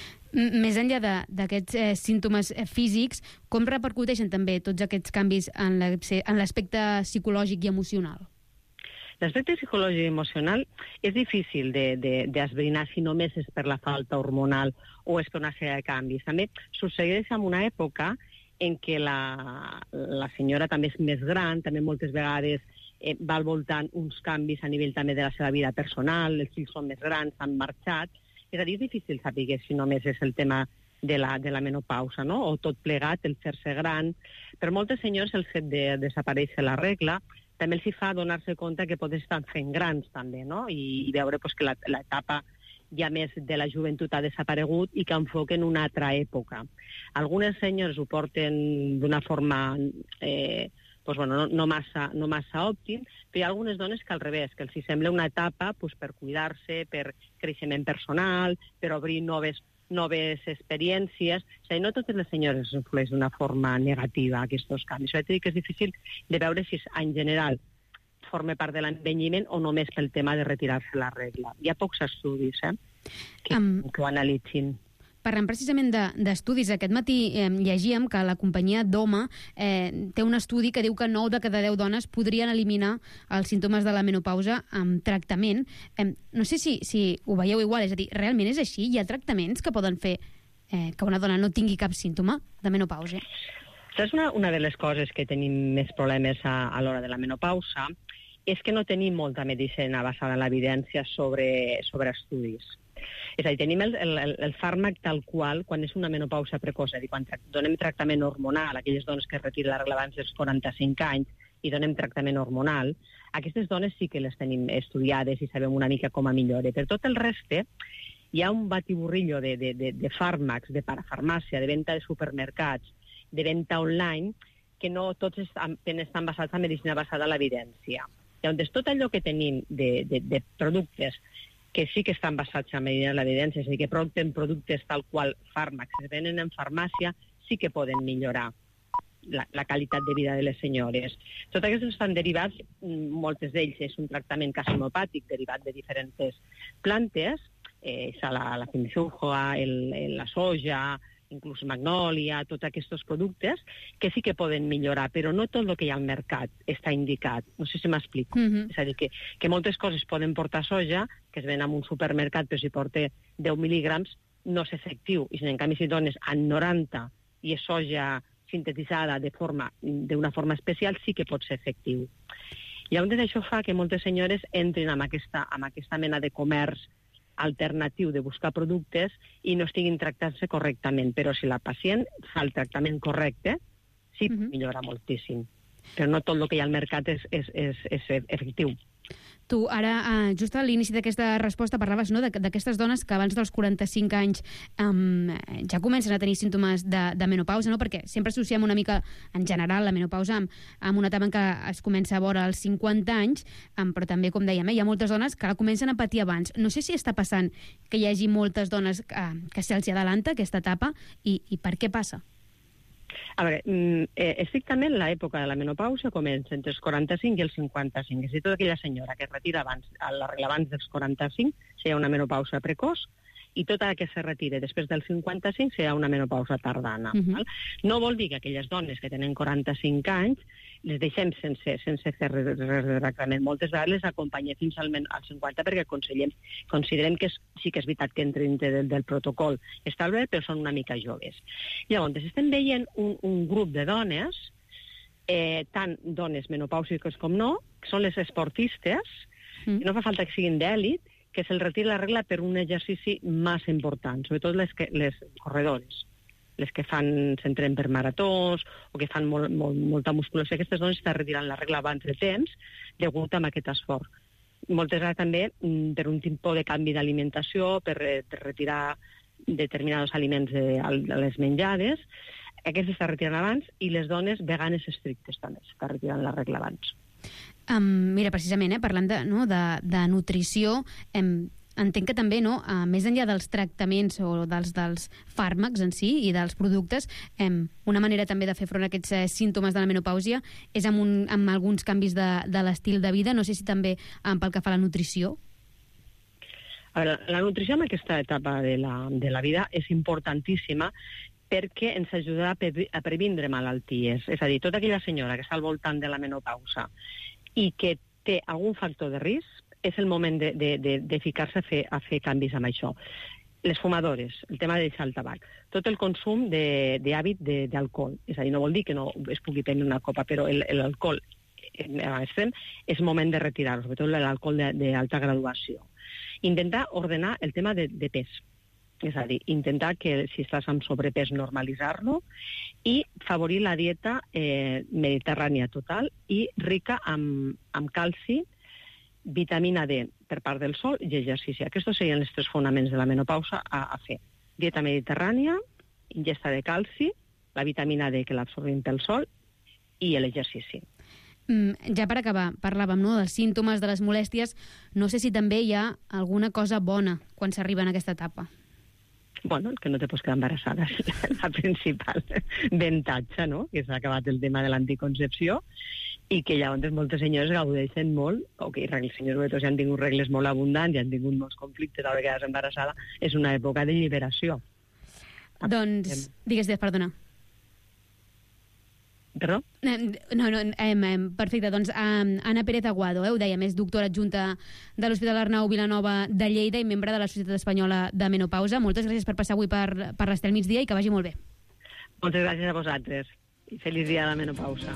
Més enllà d'aquests eh, símptomes físics, com repercuteixen també tots aquests canvis en l'aspecte psicològic i emocional? L'aspecte psicològic i emocional és difícil d'esbrinar si només és per la falta hormonal o és per una sèrie de canvis. També succeeix en una època en què la, la senyora també és més gran, també moltes vegades eh, va al voltant uns canvis a nivell també de la seva vida personal, els fills són més grans, han marxat. És a dir, és difícil saber si només és el tema de la, de la menopausa, no? O tot plegat, el fer-se gran. Per moltes senyors el fet de desaparèixer la regla també els hi fa donar-se compte que poden estar fent grans també, no? I, i veure pues, que l'etapa ja més de la joventut ha desaparegut i que enfoquen una altra època. Algunes senyors ho porten d'una forma eh, pues, bueno, no, no, massa, no massa òptim, però hi ha algunes dones que al revés, que els hi sembla una etapa pues, per cuidar-se, per creixement personal, per obrir noves, noves experiències. O sigui, no totes les senyores influeix d'una forma negativa aquests canvis. O sigui, que és difícil de veure si en general forma part de l'envelliment o només pel tema de retirar-se la regla. Hi ha pocs estudis eh, que, um, que ho analitzin. parlant precisament d'estudis, aquest matí eh, llegíem que la companyia Doma eh, té un estudi que diu que nou de cada deu dones podrien eliminar els símptomes de la menopausa amb tractament. Eh, no sé si, si ho veieu igual, és a dir, realment és així? Hi ha tractaments que poden fer eh, que una dona no tingui cap símptoma de menopausa? Saps una, una de les coses que tenim més problemes a, a l'hora de la menopausa és que no tenim molta medicina basada en l'evidència sobre, sobre estudis. És a dir, tenim el, el, el fàrmac tal qual quan és una menopausa precoç, és a dir, quan donem tractament hormonal a aquelles dones que es retiren la regla abans dels quaranta-cinc anys i donem tractament hormonal, aquestes dones sí que les tenim estudiades i sabem una mica com a millora. Per tot el reste, hi ha un batiburrillo de, de, de, de fàrmacs, de parafarmàcia, de venda de supermercats, de venda online, que no tots estan, estan basats en medicina basada en l'evidència. Llavors, tot allò que tenim de, de, de productes que sí que estan basats en l'evidència, és a dir, que porten productes tal qual fàrmacs que es venen en farmàcia, sí que poden millorar la, la qualitat de vida de les senyores. Tots aquests estan derivats, moltes d'ells és un tractament quasi homopàtic derivat de diferents plantes, eh, la, la finxurjoa, el, el, la soja, inclús magnòlia, tots aquests productes, que sí que poden millorar, però no tot el que hi ha al mercat està indicat. No sé si m'explico. Mm-hmm. És a dir, que, que moltes coses poden portar soja, que es ven en un supermercat, però si porta deu mil·lígrams, no és efectiu. I si en canvi si dones a noranta i és soja sintetitzada de forma, d'una forma especial, sí que pot ser efectiu. Llavors això fa que moltes senyores entrin en aquesta, en aquesta mena de comerç alternatiu de buscar productes i no estiguin tractant-se correctament. Però si la pacient fa el tractament correcte, sí que uh-huh. millora moltíssim. Però no tot el que hi ha al mercat és, és, és, és efectiu. Tu, ara, eh, just a l'inici d'aquesta resposta, parlaves no, d'aquestes dones que abans dels quaranta-cinc anys um, ja comencen a tenir símptomes de, de menopausa, no? Perquè sempre associem una mica, en general, la menopausa amb, amb una etapa en què es comença a veure als cinquanta anys, um, però també, com dèiem, eh, hi ha moltes dones que la comencen a patir abans. No sé si està passant que hi hagi moltes dones que, que se'ls adelanta aquesta etapa i, i per què passa? A veure, eh, estrictament l'època de la menopausa comença entre els quaranta-cinc i els cinquanta-cinc. És a dir, tota aquella senyora que es retira abans, a la regla abans dels quaranta-cinc seria una menopausa precoç, i tota la que se retira després dels cinquanta-cinc serà una menopausa tardana. Uh-huh. Val? No vol dir que aquelles dones que tenen quaranta-cinc anys les deixem sense, sense fer res de tractament. Moltes vegades les acompanyem fins al, al cinquanta perquè considerem que és, sí que és veritat que entren del, del protocol establert, però són una mica joves. Llavors, estem veient un, un grup de dones, eh, tant dones menopàusiques com no, que són les esportistes, mm. i no fa falta que siguin d'èlit, que se'l retira la regla per un exercici massa important, sobretot les, que, les corredores, les que fan s'entren per maratons o que fan molt, molt, molta musculació. Aquestes dones estan retirant la regla abans de temps degut a aquest esforç. Moltes vegades també per un tipus de canvi d'alimentació, per, per retirar determinats aliments de, de les menjades, aquestes s'estan retirant abans, i les dones veganes estrictes també s'estan retirant la regla abans. Um, mira, precisament, eh, parlant de, no, de, de nutrició, em, entenc que també, no, uh, més enllà dels tractaments o dels, dels fàrmacs en si i dels productes, em, una manera també de fer front a aquests eh, símptomes de la menopàusia és amb, un, amb alguns canvis de, de l'estil de vida. No sé si també um, pel que fa a la nutrició. A veure, la nutrició en aquesta etapa de la, de la vida és importantíssima perquè ens ajudarà a, pre a previndre malalties. És a dir, tota aquella senyora que està al voltant de la menopausa i que té algun factor de risc, és el moment de, de, de, de ficar-se a fer, a fer canvis amb això. Les fumadores, el tema de deixar el tabac, tot el consum d'hàbit d'alcohol. És a dir, no vol dir que no es pugui prendre una copa, però l'alcohol extrem és moment de retirar-lo, sobretot l'alcohol d'alta graduació. Intentar ordenar el tema de, de pes. És a dir, intentar que si estàs amb sobrepès normalitzar-lo i favorir la dieta eh, mediterrània total i rica amb, amb calci, vitamina D per part del sol i exercici. Aquests serien els tres fonaments de la menopausa a, a fer. Dieta mediterrània, ingesta de calci, la vitamina D que l'absorbim pel sol i l'exercici. Mm, ja per acabar, parlàvem, no, dels símptomes, de les molèsties. No sé si també hi ha alguna cosa bona quan s'arriba en aquesta etapa. Bueno, que no te pots quedar embarassada és la principal avantatge, no? Que s'ha acabat el tema de l'anticoncepció i que llavors moltes senyores gaudeixen molt, o que els senyors ja han tingut regles molt abundants, ja han tingut molts conflictes, a la vegada embarassada, és una època de lliberació. Doncs, digues, perdona. Perdó? No, no, em, em, perfecte. Doncs um, Anna Pérez Aguado, eh, ho dèiem, és doctora adjunta de l'Hospital Arnau Vilanova de Lleida i membre de la Societat Espanyola de Menopausa. Moltes gràcies per passar avui per, per l'Estel Migdia i que vagi molt bé. Moltes gràcies a vosaltres i feliç dia de la menopausa.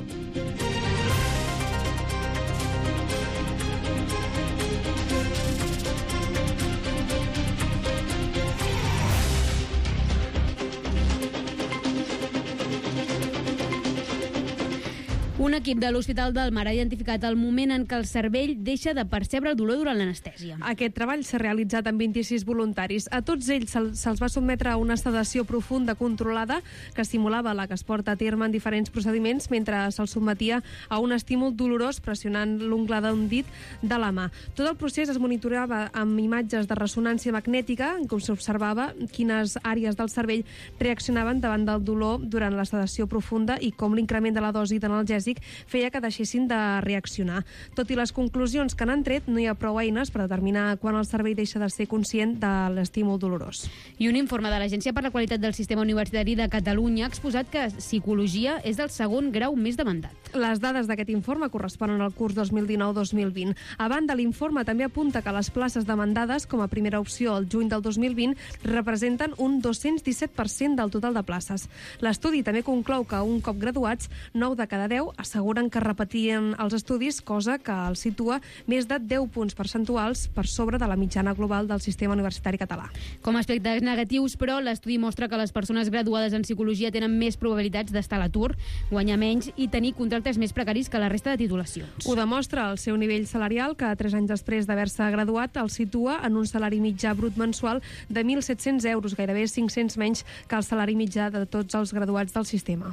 Un equip de l'Hospital del Mar ha identificat el moment en què el cervell deixa de percebre el dolor durant l'anestèsia. Aquest treball s'ha realitzat amb vint-i-sis voluntaris. A tots ells se'ls se va sotmetre a una sedació profunda controlada que simulava la que es porta a terme en diferents procediments mentre se'ls sotmetia a un estímul dolorós pressionant l'ungla d'un dit de la mà. Tot el procés es monitorava amb imatges de ressonància magnètica en què s'observava quines àrees del cervell reaccionaven davant del dolor durant la sedació profunda i com l'increment de la dosi d'analgèsic feia que deixessin de reaccionar. Tot i les conclusions que n'han tret, no hi ha prou eines per determinar quan el cervell deixa de ser conscient de l'estímul dolorós. I un informe de l'Agència per la Qualitat del Sistema Universitari de Catalunya ha exposat que psicologia és el segon grau més demandat. Les dades d'aquest informe corresponen al curs dos mil dinou dos mil vint. A banda, l'informe també apunta que les places demandades com a primera opció al juny del dos mil vint representen un dos-cents disset per cent del total de places. L'estudi també conclou que un cop graduats, nou de cada deu asseguren que repetien els estudis, cosa que els situa més de deu punts percentuals per sobre de la mitjana global del sistema universitari català. Com a aspectes negatius, però, l'estudi mostra que les persones graduades en psicologia tenen més probabilitats d'estar a l'atur, guanyar menys i tenir contractes més precaris que la resta de titulacions. Ho demostra el seu nivell salarial, que tres anys després d'haver-se graduat el situa en un salari mitjà brut mensual de mil set-cents euros, gairebé cinc-cents menys que el salari mitjà de tots els graduats del sistema.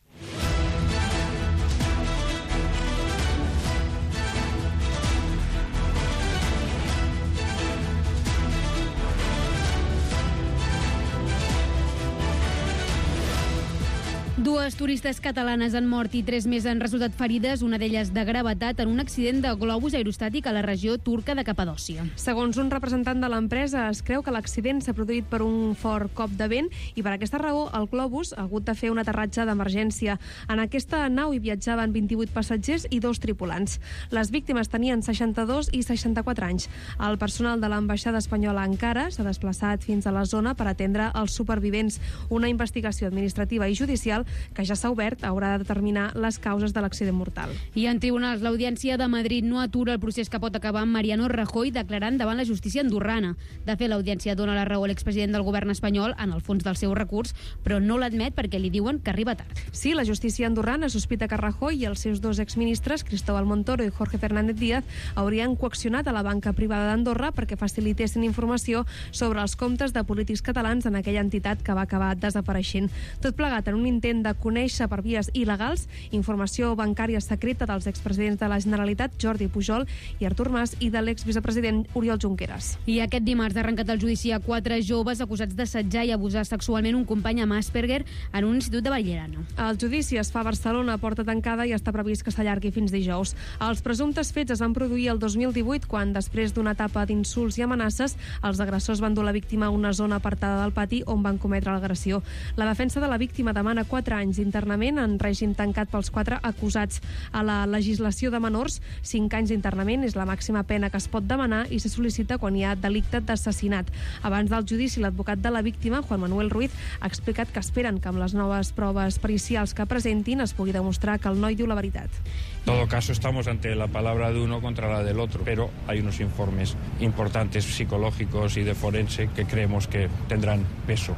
Dues turistes catalanes han mort i tres més han resultat ferides, una d'elles de gravetat, en un accident de globus aerostàtic a la regió turca de Capadòcia. Segons un representant de l'empresa, es creu que l'accident s'ha produït per un fort cop de vent i per aquesta raó el globus ha hagut de fer un aterratge d'emergència. En aquesta nau hi viatjaven vint-i-vuit passatgers i dos tripulants. Les víctimes tenien seixanta-dos i seixanta-quatre anys. El personal de l'ambaixada espanyola a Ankara s'ha desplaçat fins a la zona per atendre els supervivents. Una investigació administrativa i judicial que ja s'ha obert haurà de determinar les causes de l'accident mortal. I en tribunals, l'Audiència de Madrid no atura el procés que pot acabar amb Mariano Rajoy declarant davant la justícia andorrana. De fet, l'Audiència dona la raó a l'expresident del govern espanyol en el fons del seu recurs, però no l'admet perquè li diuen que arriba tard. Sí, la justícia andorrana sospita que Rajoy i els seus dos exministres, Cristóbal Montoro i Jorge Fernández Díaz, haurien coaccionat a la banca privada d'Andorra perquè facilitessin informació sobre els comptes de polítics catalans en aquella entitat que va acabar desapareixent. Tot plegat en un intent de conèixer per vies il·legals informació bancària secreta dels expresidents de la Generalitat, Jordi Pujol i Artur Mas, i de l'exvicepresident Oriol Junqueras. I aquest dimarts ha arrencat el judici a quatre joves acusats d'assetjar i abusar sexualment un company amb Asperger en un institut de Vallirana. El judici es fa a Barcelona a porta tancada i està previst que s'allargui fins dijous. Els presumptes fets es van produir el dos mil divuit quan, després d'una etapa d'insults i amenaces, els agressors van dur la víctima a una zona apartada del pati on van cometre l'agressió. La defensa de la víctima demana quatre anys d'internament en règim tancat pels quatre acusats. A la legislació de menors, cinc anys d'internament és la màxima pena que es pot demanar i se sol·licita quan hi ha delicte d'assassinat. Abans del judici, l'advocat de la víctima, Juan Manuel Ruiz, ha explicat que esperen que amb les noves proves pericials que presentin es pugui demostrar que el noi diu la veritat. En todo caso, estamos ante la palabra de uno contra la del otro, pero hay unos informes importantes psicológicos y de forense que creemos que tendrán peso.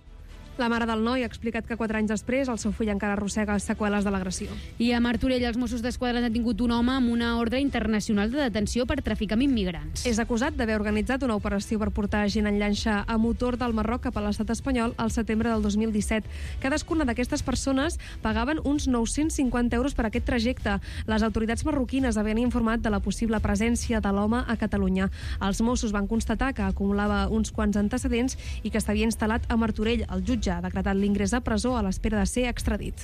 La mare del noi ha explicat que quatre anys després el seu fill encara arrossega seqüeles de l'agressió. I a Martorell els Mossos d'Esquadra han detingut un home amb una ordre internacional de detenció per traficar amb immigrants. És acusat d'haver organitzat una operació per portar gent en llanxa a motor del Marroc cap a l'estat espanyol al setembre del dos mil disset. Cadascuna d'aquestes persones pagaven uns nou-cents cinquanta euros per aquest trajecte. Les autoritats marroquines havien informat de la possible presència de l'home a Catalunya. Els Mossos van constatar que acumulava uns quants antecedents i que s'havia instal·lat a Martorell. El jutge ha decretat l'ingrés a presó a l'espera de ser extradit.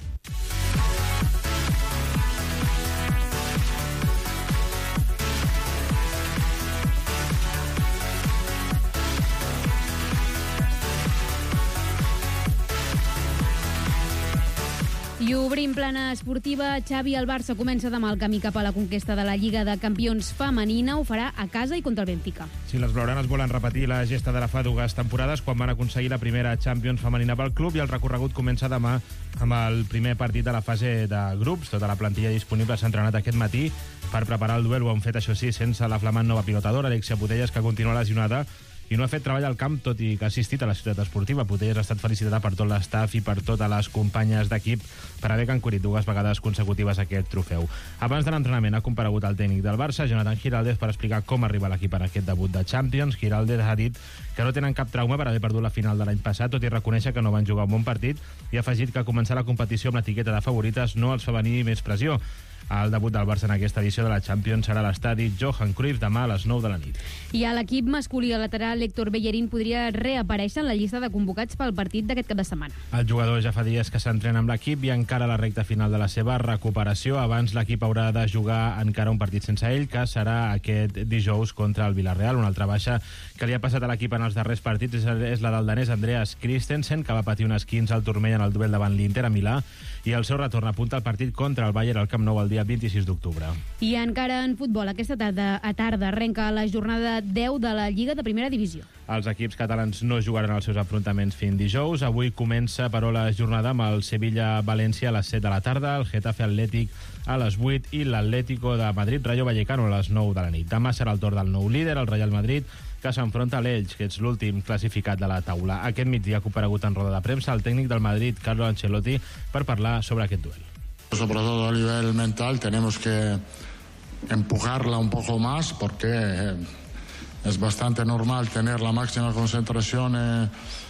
obrim plana esportiva. Xavi, el Barça comença demà el camí cap a la conquesta de la Lliga de Campions femenina. Ho farà a casa i contra el Benfica. Sí, les blaugranes volen repetir la gesta de la fa dues temporades quan van aconseguir la primera Champions femenina pel club, i el recorregut comença demà amb el primer partit de la fase de grups. Tota la plantilla disponible s'ha entrenat aquest matí per preparar el duel. Ho han fet, això sí, sense la flamant nova pilotadora, Alexia Putellas, que continua lesionada i no ha fet treball al camp, tot i que ha assistit a la ciutat esportiva. Putellas ha estat felicitada per tot l'estaf i per totes les companyes d'equip per haver conquerit dues vegades consecutives aquest trofeu. Abans de l'entrenament ha comparegut el tècnic del Barça, Jonathan Giraldez, per explicar com arriba l'equip en aquest debut de Champions. Giraldez ha dit que no tenen cap trauma per haver perdut la final de l'any passat, tot i reconèixer que no van jugar un bon partit, i ha afegit que començar la competició amb l'etiqueta de favorites no els fa venir més pressió. El debut del Barça en aquesta edició de la Champions serà a l'estadi Johan Cruyff demà a les nou de la nit. I a l'equip masculí, el lateral Héctor Bellerín podria reaparèixer en la llista de convocats pel partit d'aquest cap de setmana. El jugador ja fa dies que s'entrena amb l'equip i encara a la recta final de la seva recuperació. Abans l'equip haurà de jugar encara un partit sense ell, que serà aquest dijous contra el Villarreal. Una altra baixa que li ha passat a l'equip en els darrers partits és la del danès Andreas Christensen, que va patir un esquinç al turmell en el duel davant l'Inter a Milà, i el seu retorn apunta al partit contra el Bayern al Camp Nou el dia vint-i-sis d'octubre. I encara en futbol, aquesta tarda a tarda arrenca la jornada deu de la Lliga de Primera Divisió. Els equips catalans no jugaran els seus enfrontaments fins dijous. Avui comença, però, la jornada amb el Sevilla-València a les set de la tarda, el Getafe Atlètic a les vuit i l'Atlético de Madrid Rayo Vallecano a les nou de la nit. Demà serà el torn del nou líder, el Real Madrid, que s'enfronta a l'Elx, que és l'últim classificat de la taula. Aquest migdia ha comparegut en roda de premsa el tècnic del Madrid, Carlo Ancelotti, per parlar sobre aquest duel. Sobre todo a nivel mental tenemos que empujarla un poco más, porque es bastante normal tener la máxima concentración eh,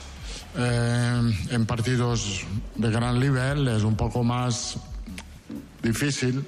eh, en partidos de gran nivel. Es un poco más difícil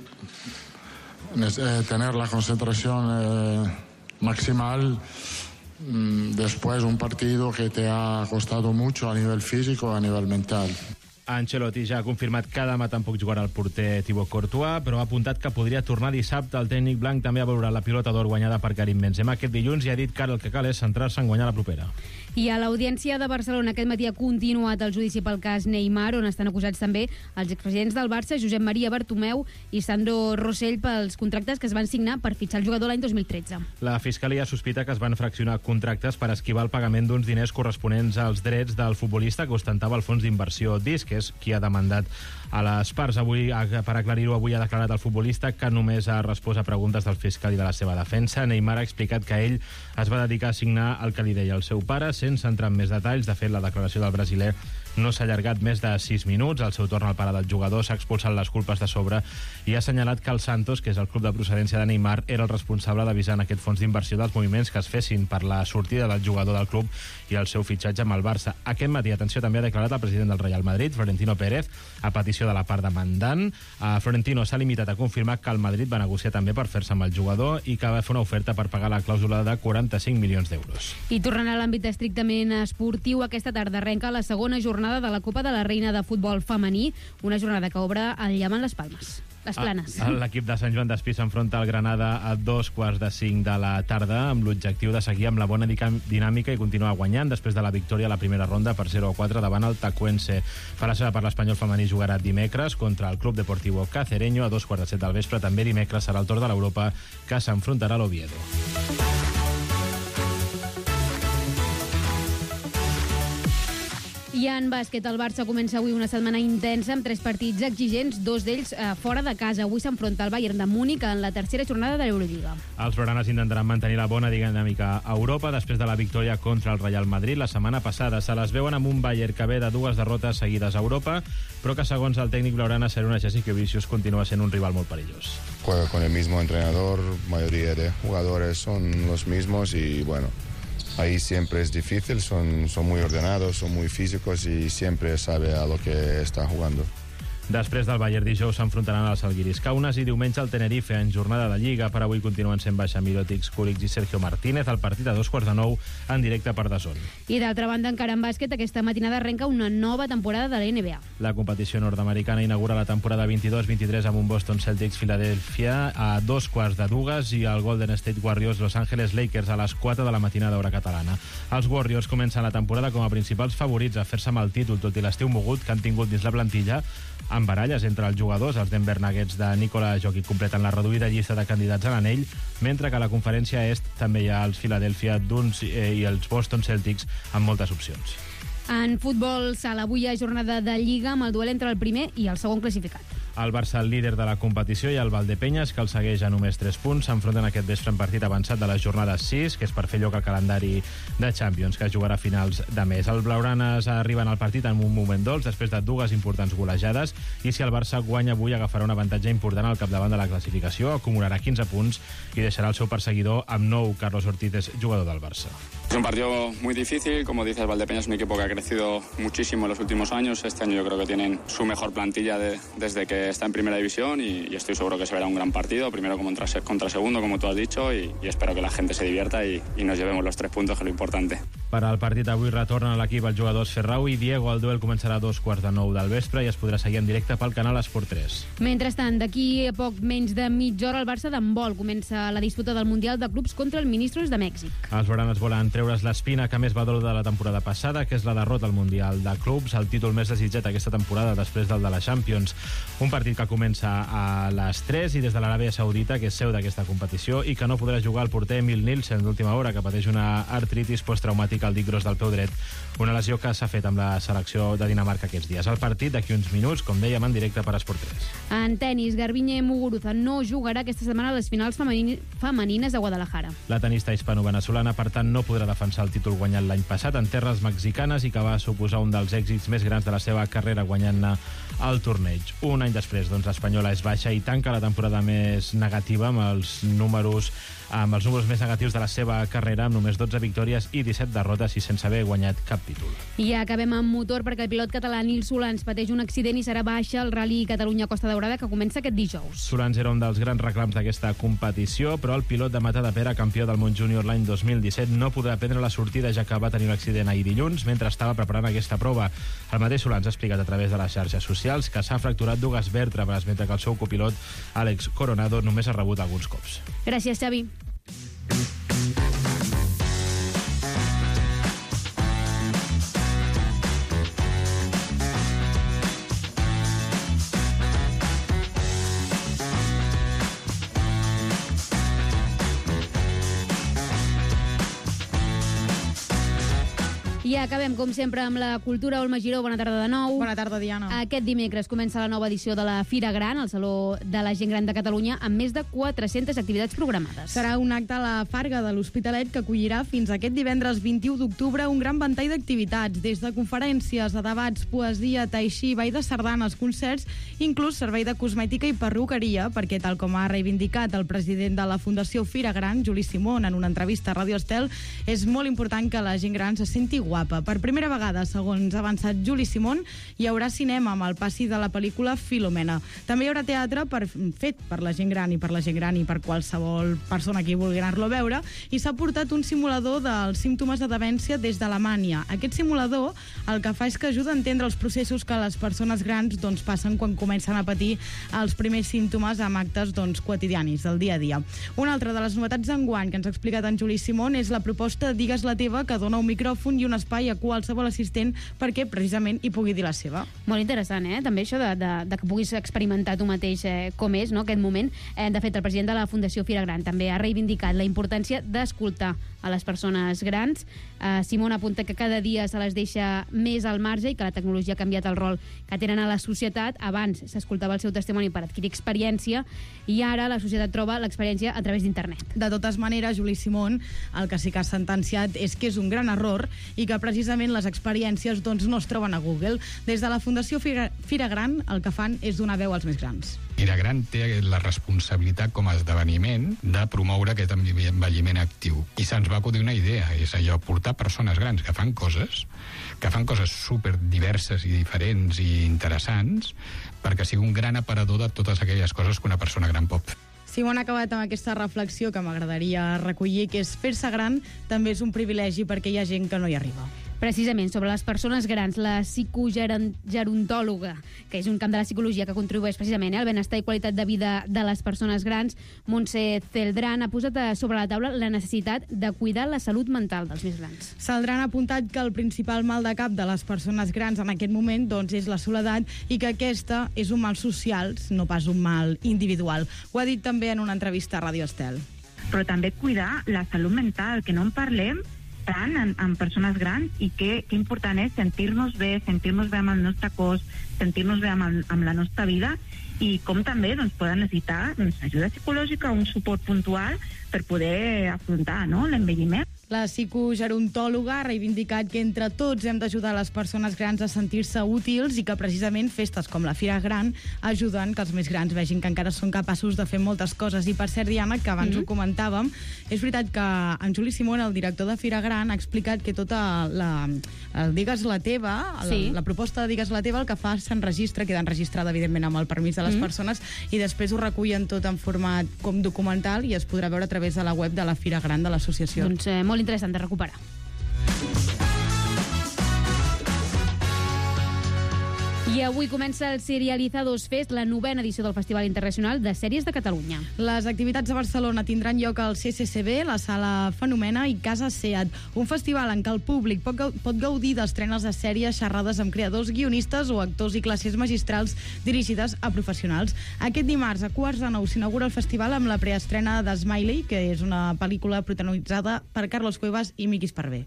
eh, tener la concentración eh, maximal mm, después un partido que te ha costado mucho a nivel físico, a nivel mental. Ancelotti ja ha confirmat que demà tampoc jugarà el porter Thibaut Courtois, però ha apuntat que podria tornar dissabte. El tècnic blanc també ha valorat la pilota d'or guanyada per Karim Benzema aquest dilluns i ha dit que ara el que cal és centrar-se en guanyar la propera. I a l'Audiència de Barcelona aquest matí ha continuat el judici pel cas Neymar, on estan acusats també els expresidents del Barça, Josep Maria Bartomeu i Sandro Rossell, pels contractes que es van signar per fitxar el jugador l'any dos mil tretze. La Fiscalia sospita que es van fraccionar contractes per esquivar el pagament d'uns diners corresponents als drets del futbolista que ostentava el fons d'inversió D I S, que és qui ha demandat a les parts. Avui, per aclarir-ho, avui ha declarat el futbolista que només ha respost a preguntes del fiscal i de la seva defensa. Neymar ha explicat que ell es va dedicar a signar el que li deia el seu pare, sense entrar en més detalls. De fet, la declaració del brasiler no s'ha allargat més de sis minuts. Al seu torn, el pare del jugador s'ha expulsat les culpes de sobre i ha assenyalat que el Santos, que és el club de procedència de Neymar, era el responsable d'avisar en aquest fons d'inversió dels moviments que es fessin per la sortida del jugador del club i el seu fitxatge amb el Barça. Aquest matí, atenció, també ha declarat el president del Real Madrid, Florentino Pérez, a petició de la part demandant. Florentino s'ha limitat a confirmar que el Madrid va negociar també per fer-se amb el jugador i que va fer una oferta per pagar la clàusula de quaranta-cinc milions d'euros. I tornant a l'àmbit estrictament esportiu, aquesta tarda arrenca la segona jornada de la Copa de la Reina de Futbol Femení, una jornada que obre el Llevant Les Palmes. Les Planes. L'equip de Sant Joan d'Espí s'enfronta al Granada a dos quarts de cinc de la tarda amb l'objectiu de seguir amb la bona dinàmica i continuar guanyant després de la victòria a la primera ronda per zero a quatre davant el Tacuense. Per la seva part, l'Espanyol femení jugarà dimecres contra el Club Deportivo Cacereño a dos quarts de set del vespre. També dimecres serà el torn de l'Europa, que s'enfrontarà a l'Oviedo. I en bàsquet, el Barça comença avui una setmana intensa amb tres partits exigents, dos d'ells eh, fora de casa. Avui s'enfronta al Bayern de Múnich en la tercera jornada de l'Eurolliga. Els blaugranes intentaran mantenir la bona dinàmica a Europa després de la victòria contra el Real Madrid la setmana passada. Se les veuen amb un Bayern que ve de dues derrotes seguides a Europa, però que segons el tècnic blaugrana Seruna Jasikevičius continua sent un rival molt perillós. Juega con el mismo entrenador, mayoría de jugadores son los mismos y bueno, ahí siempre es difícil, son, son muy ordenados, son muy físicos y siempre sabe a lo que está jugando. Després del Bayern dijous s'enfrontaran als Žalgiris Kaunas i diumenge al Tenerife en jornada de Lliga. Per avui continuen sent baixa Mirotic, Skulic i Sergio Martínez. El partit a dos quarts de nou en directe per D A Z N. I d'altra banda, encara en bàsquet, aquesta matinada arrenca una nova temporada de la N B A. La competició nord-americana inaugura la temporada vint-i-dos vint-i-tres amb un Boston Celtics Filadèlfia a dos quarts de dues i el Golden State Warriors Los Angeles Lakers a les quatre de la matinada hora catalana. Els Warriors comencen la temporada com a principals favorits a fer-se amb el títol, tot i l'estiu mogut que han tingut dins la plantilla, amb baralles entre els jugadors. Els Denver Nuggets de Nikola Jokic completen la reduïda llista de candidats a l'anell, mentre que a la conferència est també hi ha els Philadelphia Duns eh, i els Boston Celtics amb moltes opcions. En futbol sala, avui hi ha jornada de Lliga amb el duel entre el primer i el segon classificat. El Barça, el líder de la competició, i el Valdepeñas, que el segueix a només tres punts, s'enfronten aquest vespre en partit avançat de la jornada sis, que és per fer lloc al calendari de Champions, que es jugarà a finals de mes. Els blaugranes arriben al partit en un moment dolç, després de dues importants golejades, i si el Barça guanya avui agafarà un avantatge important al capdavant de la classificació, acumularà quinze punts i deixarà el seu perseguidor amb nou. Carlos Ortiz és jugador del Barça. Es un partido muy difícil, como dices, Valdepeñas es un equipo que ha crecido muchísimo en los últimos años. Este año yo creo que tienen su mejor plantilla de, desde que está en primera división y, y estoy seguro que se verá un gran partido, primero contra, contra segundo, como tú has dicho, y, y espero que la gente se divierta y, y nos llevemos los tres puntos, que es lo importante. Per al partit avui retornen a l'equip els jugadors Ferrau i Diego. El duel començarà a dos quarts de nou del vespre i es podrà seguir en directe pel canal Esport tres. Mentrestant, d'aquí a poc menys de mitja hora, el Barça d'handbol comença la disputa del Mundial de Clubs contra el Ministros de Mèxic. Els blaugranes volen treure's l'espina que més va doler de la temporada passada, que és la derrota al Mundial de Clubs, el títol més desitjat aquesta temporada després del de la Champions. Un partit que comença a les tres i des de l'Aràbia Saudita, que és seu d'aquesta competició, i que no podrà jugar el porter Emil Nielsen d'última hora, que pateix una artritis posttraumàtica al dit gros del peu dret, una lesió que s'ha fet amb la selecció de Dinamarca aquests dies. El partit d'aquí uns minuts, com dèiem, en directe per Esport tres. En tenis, Garbiñe Muguruza no jugarà aquesta setmana a les finals femeni femenines de Guadalajara. La tenista hispano-venezolana, per tant, no podrà defensar el títol guanyat l'any passat en terres mexicanes i que va suposar un dels èxits més grans de la seva carrera guanyant-ne el torneig. Un any després, doncs, l'espanyola és baixa i tanca la temporada més negativa amb els números amb els números més negatius de la seva carrera, amb només dotze victòries i disset derrotes i sense haver guanyat cap títol. I acabem amb motor perquè el pilot català Nil Solans pateix un accident i serà baixa al Rally Catalunya-Costa Daurada, que comença aquest dijous. Solans era un dels grans reclams d'aquesta competició, però el pilot de Matadepera, campió del món júnior l'any dos mil disset, no podrà prendre la sortida, ja que va tenir un accident ahir dilluns mentre estava preparant aquesta prova. El mateix Solans ha explicat a través de les xarxes socials que s'ha fracturat dues vèrtebres, mentre que el seu copilot, Àlex Coronado, només ha rebut alguns cops. Gràcies, Xavi. I acabem, com sempre, amb la cultura. Olma Giró, bona tarda de nou. Bona tarda, Diana. Aquest dimecres comença la nova edició de la Fira Gran, el Saló de la Gent Gran de Catalunya, amb més de quatre-centes activitats programades. Serà un acte a la Farga de l'Hospitalet que acollirà fins aquest divendres vint-i-u d'octubre un gran ventall d'activitats, des de conferències a debats, poesia, taixí, ball de sardanes, concerts, inclús servei de cosmètica i perruqueria, perquè, tal com ha reivindicat el president de la Fundació Fira Gran, Juli Simón, en una entrevista a Ràdio Estel, és molt important que la gent gran se senti guapa. Per primera vegada, segons ha avançat Juli Simón, hi haurà cinema amb el passi de la pel·lícula Filomena. També hi haurà teatre per, fet per la gent gran i per la gent gran i per qualsevol persona que vulgui anar-lo a veure, i s'ha portat un simulador dels símptomes de demència des d'Alemanya. Aquest simulador el que fa és que ajuda a entendre els processos que les persones grans doncs, passen quan comencen a patir els primers símptomes amb actes doncs, quotidianis del dia a dia. Una altra de les novetats d'enguany que ens ha explicat en Juli Simón és la proposta Digues la teva, que dona un micròfon i un espai a qualsevol assistent perquè precisament hi pugui dir la seva. Molt interessant, eh? També això de, de, de que puguis experimentar tu mateix eh, com és, no?, aquest moment. Eh, de fet, el president de la Fundació Fira Gran també ha reivindicat la importància d'escoltar a les persones grans. Eh, Simón apunta que cada dia se les deixa més al marge i que la tecnologia ha canviat el rol que tenen a la societat. Abans s'escoltava el seu testimoni per adquirir experiència i ara la societat troba l'experiència a través d'internet. De totes maneres, Juli Simón el que sí que ha sentenciat és que és un gran error i que precisament les experiències doncs, no es troben a Google. Des de la Fundació Fira, Fira Gran el que fan és donar veu als més grans. Fira Gran té la responsabilitat com a esdeveniment de promoure aquest envelliment actiu. I se'ns va acudir una idea, és allò, portar persones grans que fan coses, que fan coses super diverses i diferents i interessants, perquè sigui un gran aparador de totes aquelles coses que una persona gran pot fer. Simón ha acabat amb aquesta reflexió que m'agradaria recollir, que és fer-se gran també és un privilegi perquè hi ha gent que no hi arriba. Precisament sobre les persones grans, la psicogerontòloga, que és un camp de la psicologia que contribueix precisament eh, al benestar i qualitat de vida de les persones grans, Montse Celdran ha posat sobre la taula la necessitat de cuidar la salut mental dels més grans. Celdran ha apuntat que el principal mal de cap de les persones grans en aquest moment doncs, és la soledat i que aquesta és un mal social, no pas un mal individual. Ho ha dit també en una entrevista a Ràdio Estel. Però també cuidar la salut mental, que no en parlem tant en, en persones grans i que, que important és sentir-nos bé, sentir-nos bé amb el nostre cos, sentir-nos bé amb, el, amb la nostra vida i com també doncs, poden necessitar doncs, ajuda psicològica o un suport puntual per poder afrontar no, l'envelliment. La psicogerontòloga ha reivindicat que entre tots hem d'ajudar les persones grans a sentir-se útils i que precisament festes com la Fira Gran ajuden que els més grans vegin que encara són capaços de fer moltes coses. I per cert, Diana, que abans mm-hmm. ho comentàvem, és veritat que en Juli Simón, el director de Fira Gran, ha explicat que tota la, el Digues la teva, sí. la, la proposta de Digues la teva, el que fa s'enregistra, queda enregistrada, evidentment, amb el permís de les mm-hmm. persones, i després ho recullen tot en format com documental i es podrà veure a través de la web de la Fira Gran de l'associació. Doncs eh, molt interessant de recuperar. I avui comença el Serializados Fest, la novena edició del Festival Internacional de Sèries de Catalunya. Les activitats a Barcelona tindran lloc al C C C B, la Sala Fenomena i Casa SEAT, un festival en què el públic pot, pot gaudir d'estrenes de sèries, xerrades amb creadors, guionistes o actors i classes magistrals dirigides a professionals. Aquest dimarts, a quarts de nou, s'inaugura el festival amb la preestrena de Smiley, que és una pel·lícula protagonitzada per Carlos Cuevas i Miqui Esparvé.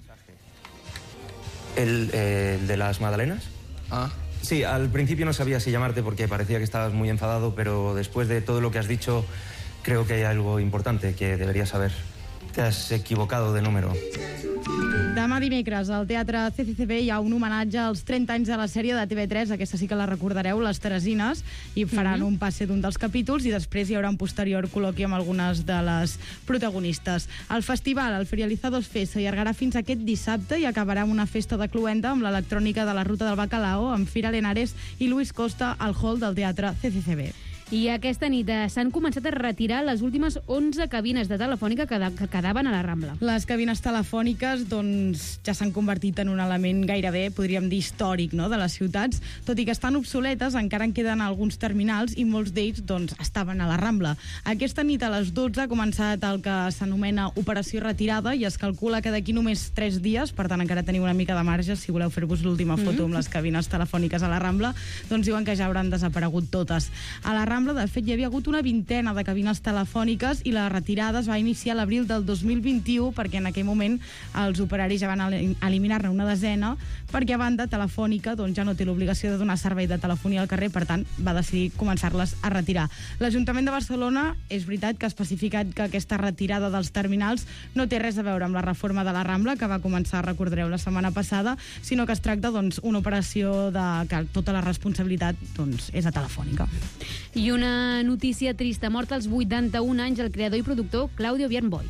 ¿El, eh, el de las Magdalenas? Ah. Sí, al principio no sabía si llamarte porque parecía que estabas muy enfadado, pero después de todo lo que has dicho, creo que hay algo importante que deberías saber. Te has equivocado de número. Demà dimecres al Teatre C C C B hi ha un homenatge als trenta anys de la sèrie de T V tres, aquesta sí que la recordareu, Les Teresines, i faran mm-hmm. un passe d'un dels capítols i després hi haurà un posterior col·loqui amb algunes de les protagonistes. El festival, el Serializados Fest, s'allargarà fins aquest dissabte i acabarà amb una festa de cluenda amb l'electrònica de la Ruta del Bacalao, amb Fira Lenares i Luis Costa al hall del Teatre C C C B. I aquesta nit s'han començat a retirar les últimes onze cabines de telefònica que, que quedaven a la Rambla. Les cabines telefòniques doncs, ja s'han convertit en un element gairebé, podríem dir, històric no?, de les ciutats. Tot i que estan obsoletes, encara en queden alguns terminals i molts d'ells doncs, estaven a la Rambla. Aquesta nit a les dotze ha començat el que s'anomena Operació Retirada i es calcula que d'aquí només tres dies, per tant encara teniu una mica de marge si voleu fer-vos l'última foto mm-hmm. amb les cabines telefòniques a la Rambla, doncs diuen que ja hauran desaparegut totes. A la Rambla, de fet, hi havia hagut una vintena de cabines telefòniques i la retirada es va iniciar a l'abril del dos mil vint-i-u perquè en aquell moment els operaris ja van eliminar-ne una desena perquè a banda Telefònica doncs, ja no té l'obligació de donar servei de telefonia al carrer, per tant va decidir començar-les a retirar. L'Ajuntament de Barcelona és veritat que ha especificat que aquesta retirada dels terminals no té res a veure amb la reforma de la Rambla que va començar, recordareu, la setmana passada, sinó que es tracta doncs, una operació de que tota la responsabilitat doncs, és a Telefònica. I una notícia trista. Mort als vuitanta-un anys el creador i productor Claudio Biernboy.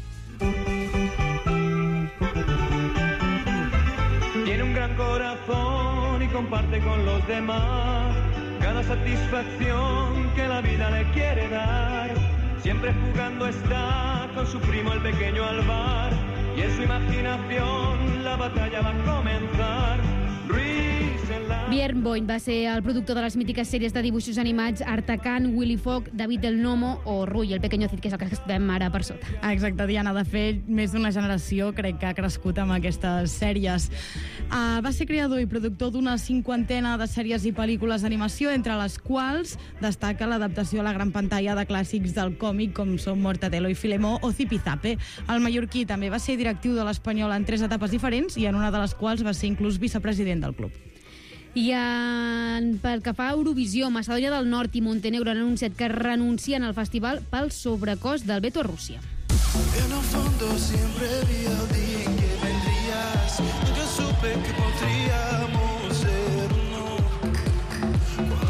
Tiene un gran corazón y comparte con los demás cada satisfacción que la vida le quiere dar. Siempre jugando está con su primo el pequeño Alvar y en su imaginación la batalla va a comenzar. Biernboy va ser el productor de les mítiques sèries de dibuixos animats Artacan, Willy Fogg, David el Nomo o Ruy, el Pequeño Cid, que és el que estem ara per sota. Exacte, Diana. De fet, més d'una generació crec que ha crescut amb aquestes sèries. Uh, va ser creador i productor d'una cinquantena de sèries i pel·lícules d'animació, entre les quals destaca l'adaptació a la gran pantalla de clàssics del còmic com són Mortadelo i Filemó o Zipizape. El mallorquí també va ser directiu de l'Espanyol en tres etapes diferents i en una de les quals va ser inclús vicepresident del club. I en, pel que fa a Eurovisió, Macedònia del Nord i Montenegro han anunciat que renuncien al festival pel sobrecost del veto a Rússia. En el fondo siempre vi el día en que vendrías. Nunca supe que podríamos ser uno. Cuando tu cuerpo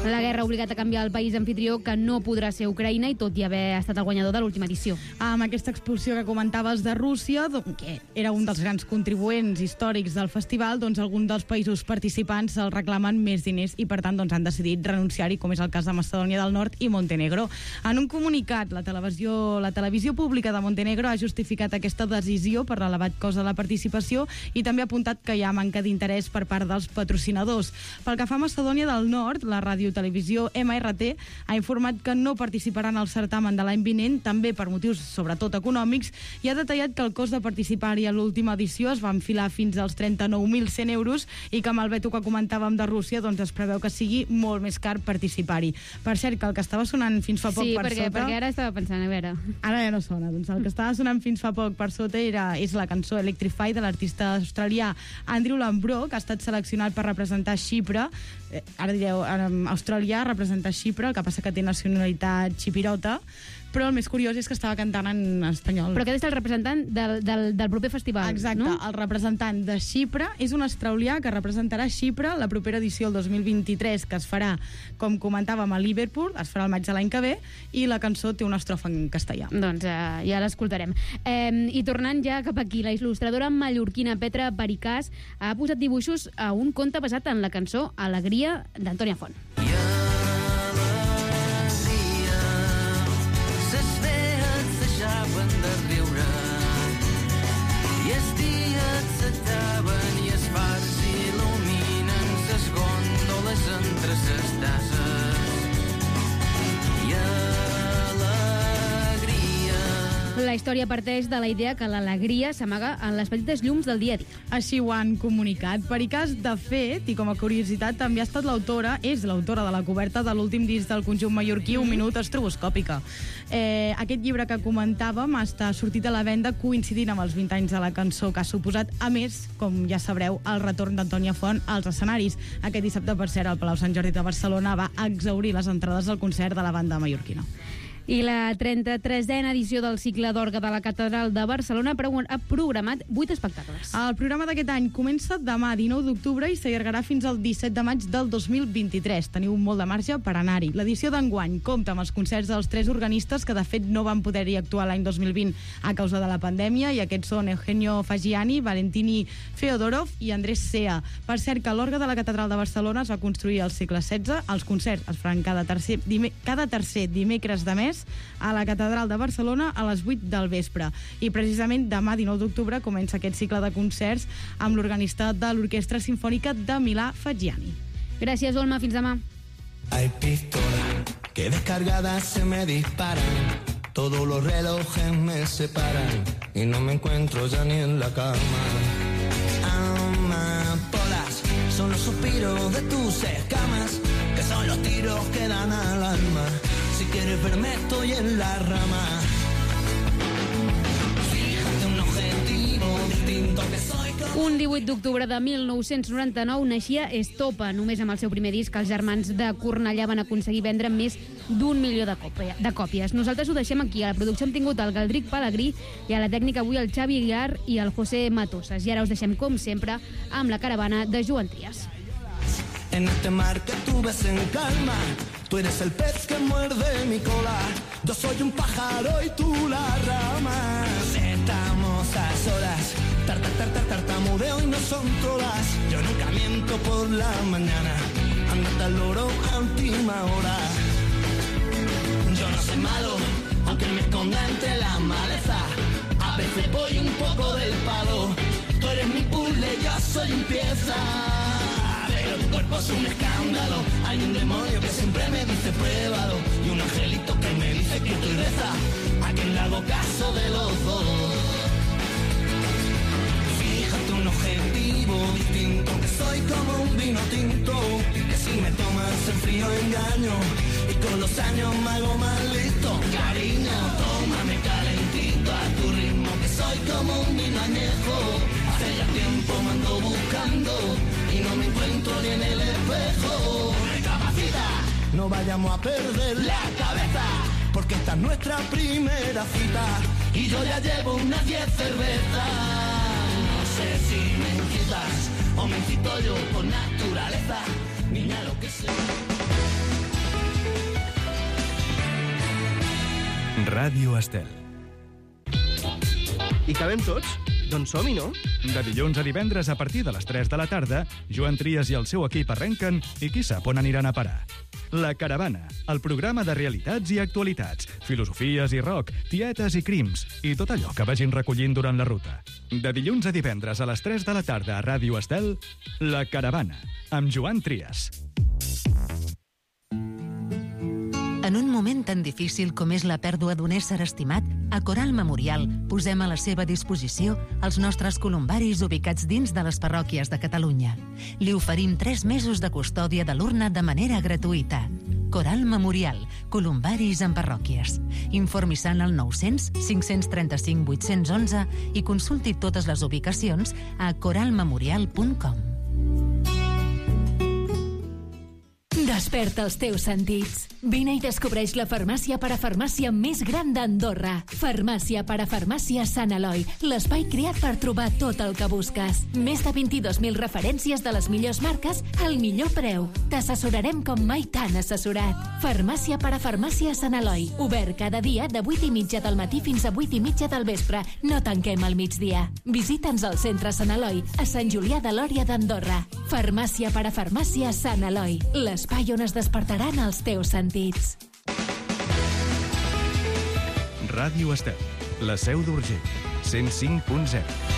La guerra ha obligat a canviar el país anfitrió, que no podrà ser Ucraïna, i tot i haver estat el guanyador de l'última edició. Amb aquesta expulsió que comentaves de Rússia, que era un dels grans contribuents històrics del festival, doncs alguns dels països participants el reclamen més diners i, per tant, doncs, han decidit renunciar-hi, com és el cas de Macedònia del Nord i Montenegro. En un comunicat, la televisió, la televisió pública de Montenegro ha justificat aquesta decisió per l'elevat cost de la participació i també ha apuntat que hi ha manca d'interès per part dels patrocinadors. Pel que fa a Macedònia del Nord, la radiotelevisió M R T ha informat que no participaran al certamen de l'any vinent, també per motius sobretot econòmics, i ha detallat que el cost de participar-hi a l'última edició es va enfilar fins als trenta-nou mil cent euros i que amb el veto que comentàvem de Rússia doncs es preveu que sigui molt més car participar-hi. Per cert, que el que estava sonant fins fa poc sí, per perquè, sota... perquè ara estava pensant, a veure... Ara ja no sona, doncs el que estava sonant fins fa poc per sota era, és la cançó Electrify de l'artista australià Andrew Lambro, que ha estat seleccionat per representar Xipre. Eh, ara direu, um, australià representa Xipre, el que passa que té nacionalitat xipirota, però el més curiós és que estava cantant en espanyol. Però aquest és el representant del, del, del proper festival, exacte, no? El representant de Xipre és un australià que representarà Xipre la propera edició el dos mil vint-i-tres, que es farà, com comentàvem, a Liverpool, es farà el maig de l'any que ve, i la cançó té una estrofa en castellà. Doncs eh, ja l'escoltarem. Eh, I tornant ja cap aquí, la il·lustradora mallorquina Petra Pericàs ha posat dibuixos a un conte basat en la cançó Alegria d'Antònia Font. De riure i els dies s'acaben i els fars il·luminen ses gòndoles entre ses dases i alegria. La història parteix de la idea que l'alegria s'amaga en les petites llums del dia a dia. Així ho han comunicat. Pericàs, de fet, i com a curiositat, també ha estat l'autora, és l'autora de la coberta de l'últim disc del conjunt mallorquí, Un minut estroboscòpica. Eh, aquest llibre que comentàvem està sortit a la venda coincidint amb els vint anys de la cançó, que ha suposat, a més, com ja sabreu, el retorn d'Antònia Font als escenaris. Aquest dissabte, per cert, el Palau Sant Jordi de Barcelona va exhaurir les entrades al concert de la banda mallorquina. I la trenta-tresena edició del cicle d'orgue de la Catedral de Barcelona ha programat vuit espectacles. El programa d'aquest any comença demà, dinou d'octubre, i s'allargarà fins al disset de maig del dos mil vint-i-tres. Teniu molt de marge per anar-hi. L'edició d'enguany compta amb els concerts dels tres organistes que, de fet, no van poder-hi actuar l'any dos mil vint a causa de la pandèmia, i aquests són Eugenio Fagiani, Valentini Feodorov i Andrés Sea. Per cert, que l'orgue de la Catedral de Barcelona es va construir al segle setze. Els concerts es faran cada tercer, dime, cada tercer dimecres de mes a la Catedral de Barcelona a les vuit del vespre. I precisament demà, dinou d'octubre, comença aquest cicle de concerts amb l'organista de l'Orquestra Simfònica de Milà, Fagiani. Gràcies, Olma. Fins demà. Hay pistolas que descargadas se me disparan, todos los relojes me separan y no me encuentro ya ni en la cama. Amapolas son los suspiros de tus escamas, que son los tiros que dan al alma. Si quieres verme estoy en la rama. Fíjate un objetivo distinto que soy. Un divuit d'octubre de mil nou-cents noranta-nou naixia Estopa. Només amb el seu primer disc els germans de Cornellà van aconseguir vendre més d'un milió de, còpia, de còpies. Nosaltres ho deixem aquí. A la producció hem tingut el Galdric Palagrí i a la tècnica avui el Xavi Aguilar i el José Matosas. I ara us deixem, com sempre, amb la caravana de Joan Trias. En este mar que tú ves en calma, tú eres el pez que muerde mi cola. Yo soy un pájaro y tú la rama. Estamos a solas, tartar, tartar, tartamudeo y no son todas. Yo nunca miento por la mañana, andate al loro a última hora. Yo no soy malo, aunque me esconda entre la maleza. A veces voy un poco del palo. Tú eres mi puzzle, yo soy un pieza. Pero tu cuerpo es un escándalo. Hay un demonio que siempre me dice pruébalo, y un angelito que me dice que estoy reza. A quien le hago caso de los dos. Fíjate un objetivo distinto, que soy como un vino tinto, que si me tomas en frío engaño, y con los años me hago más listo. Cariño, tómame calentito a tu ritmo, que soy como un vino añejo. Hace ya tiempo me ando buscando y no me encuentro ni en el espejo. Recapacita, no vayamos a perder la cabeza, porque esta es nuestra primera cita y yo ya llevo unas diez cervezas. No sé si me incitas o me incito yo por naturaleza, niña, lo que sé. Ràdio Estel. Hi cabem tots? Doncs som-hi, no? De dilluns a divendres a partir de les tres de la tarda, Joan Trias i el seu equip arrenquen i qui sap on aniran a parar. La Caravana, el programa de realitats i actualitats, filosofies i rock, tietes i crims, i tot allò que vagin recollint durant la ruta. De dilluns a divendres a les tres de la tarda a Ràdio Estel, La Caravana, amb Joan Trias. En un moment tan difícil com és la pèrdua d'un ésser estimat, a Coral Memorial posem a la seva disposició els nostres columbaris ubicats dins de les parròquies de Catalunya. Li oferim tres mesos de custòdia de l'urna de manera gratuïta. Coral Memorial, columbaris en parròquies. Informi-se'n al nou-cents, cinc-cents trenta-cinc, vuit-cents onze i consulti totes les ubicacions a coral memorial punt com. Desperta els teus sentits. Vine i descobreix la farmàcia parafarmàcia més gran d'Andorra. Farmàcia parafarmàcia Sant Eloi, l'espai creat per trobar tot el que busques. Més de vint-i-dos mil referències de les millors marques al millor preu. T'assessorarem com mai t'han assessorat. Farmàcia parafarmàcia Sant Eloi, obert cada dia de vuit i mitja del matí fins a vuit i mitja del vespre. No tanquem al migdia. Visita'ns al centre Sant Eloi, a Sant Julià de Lòria d'Andorra. Farmàcia parafarmàcia Sant Eloi, l'espai on es despertaran els teus sentits. Ràdio Estel, la seu d'Urgell, cent cinc punt zero.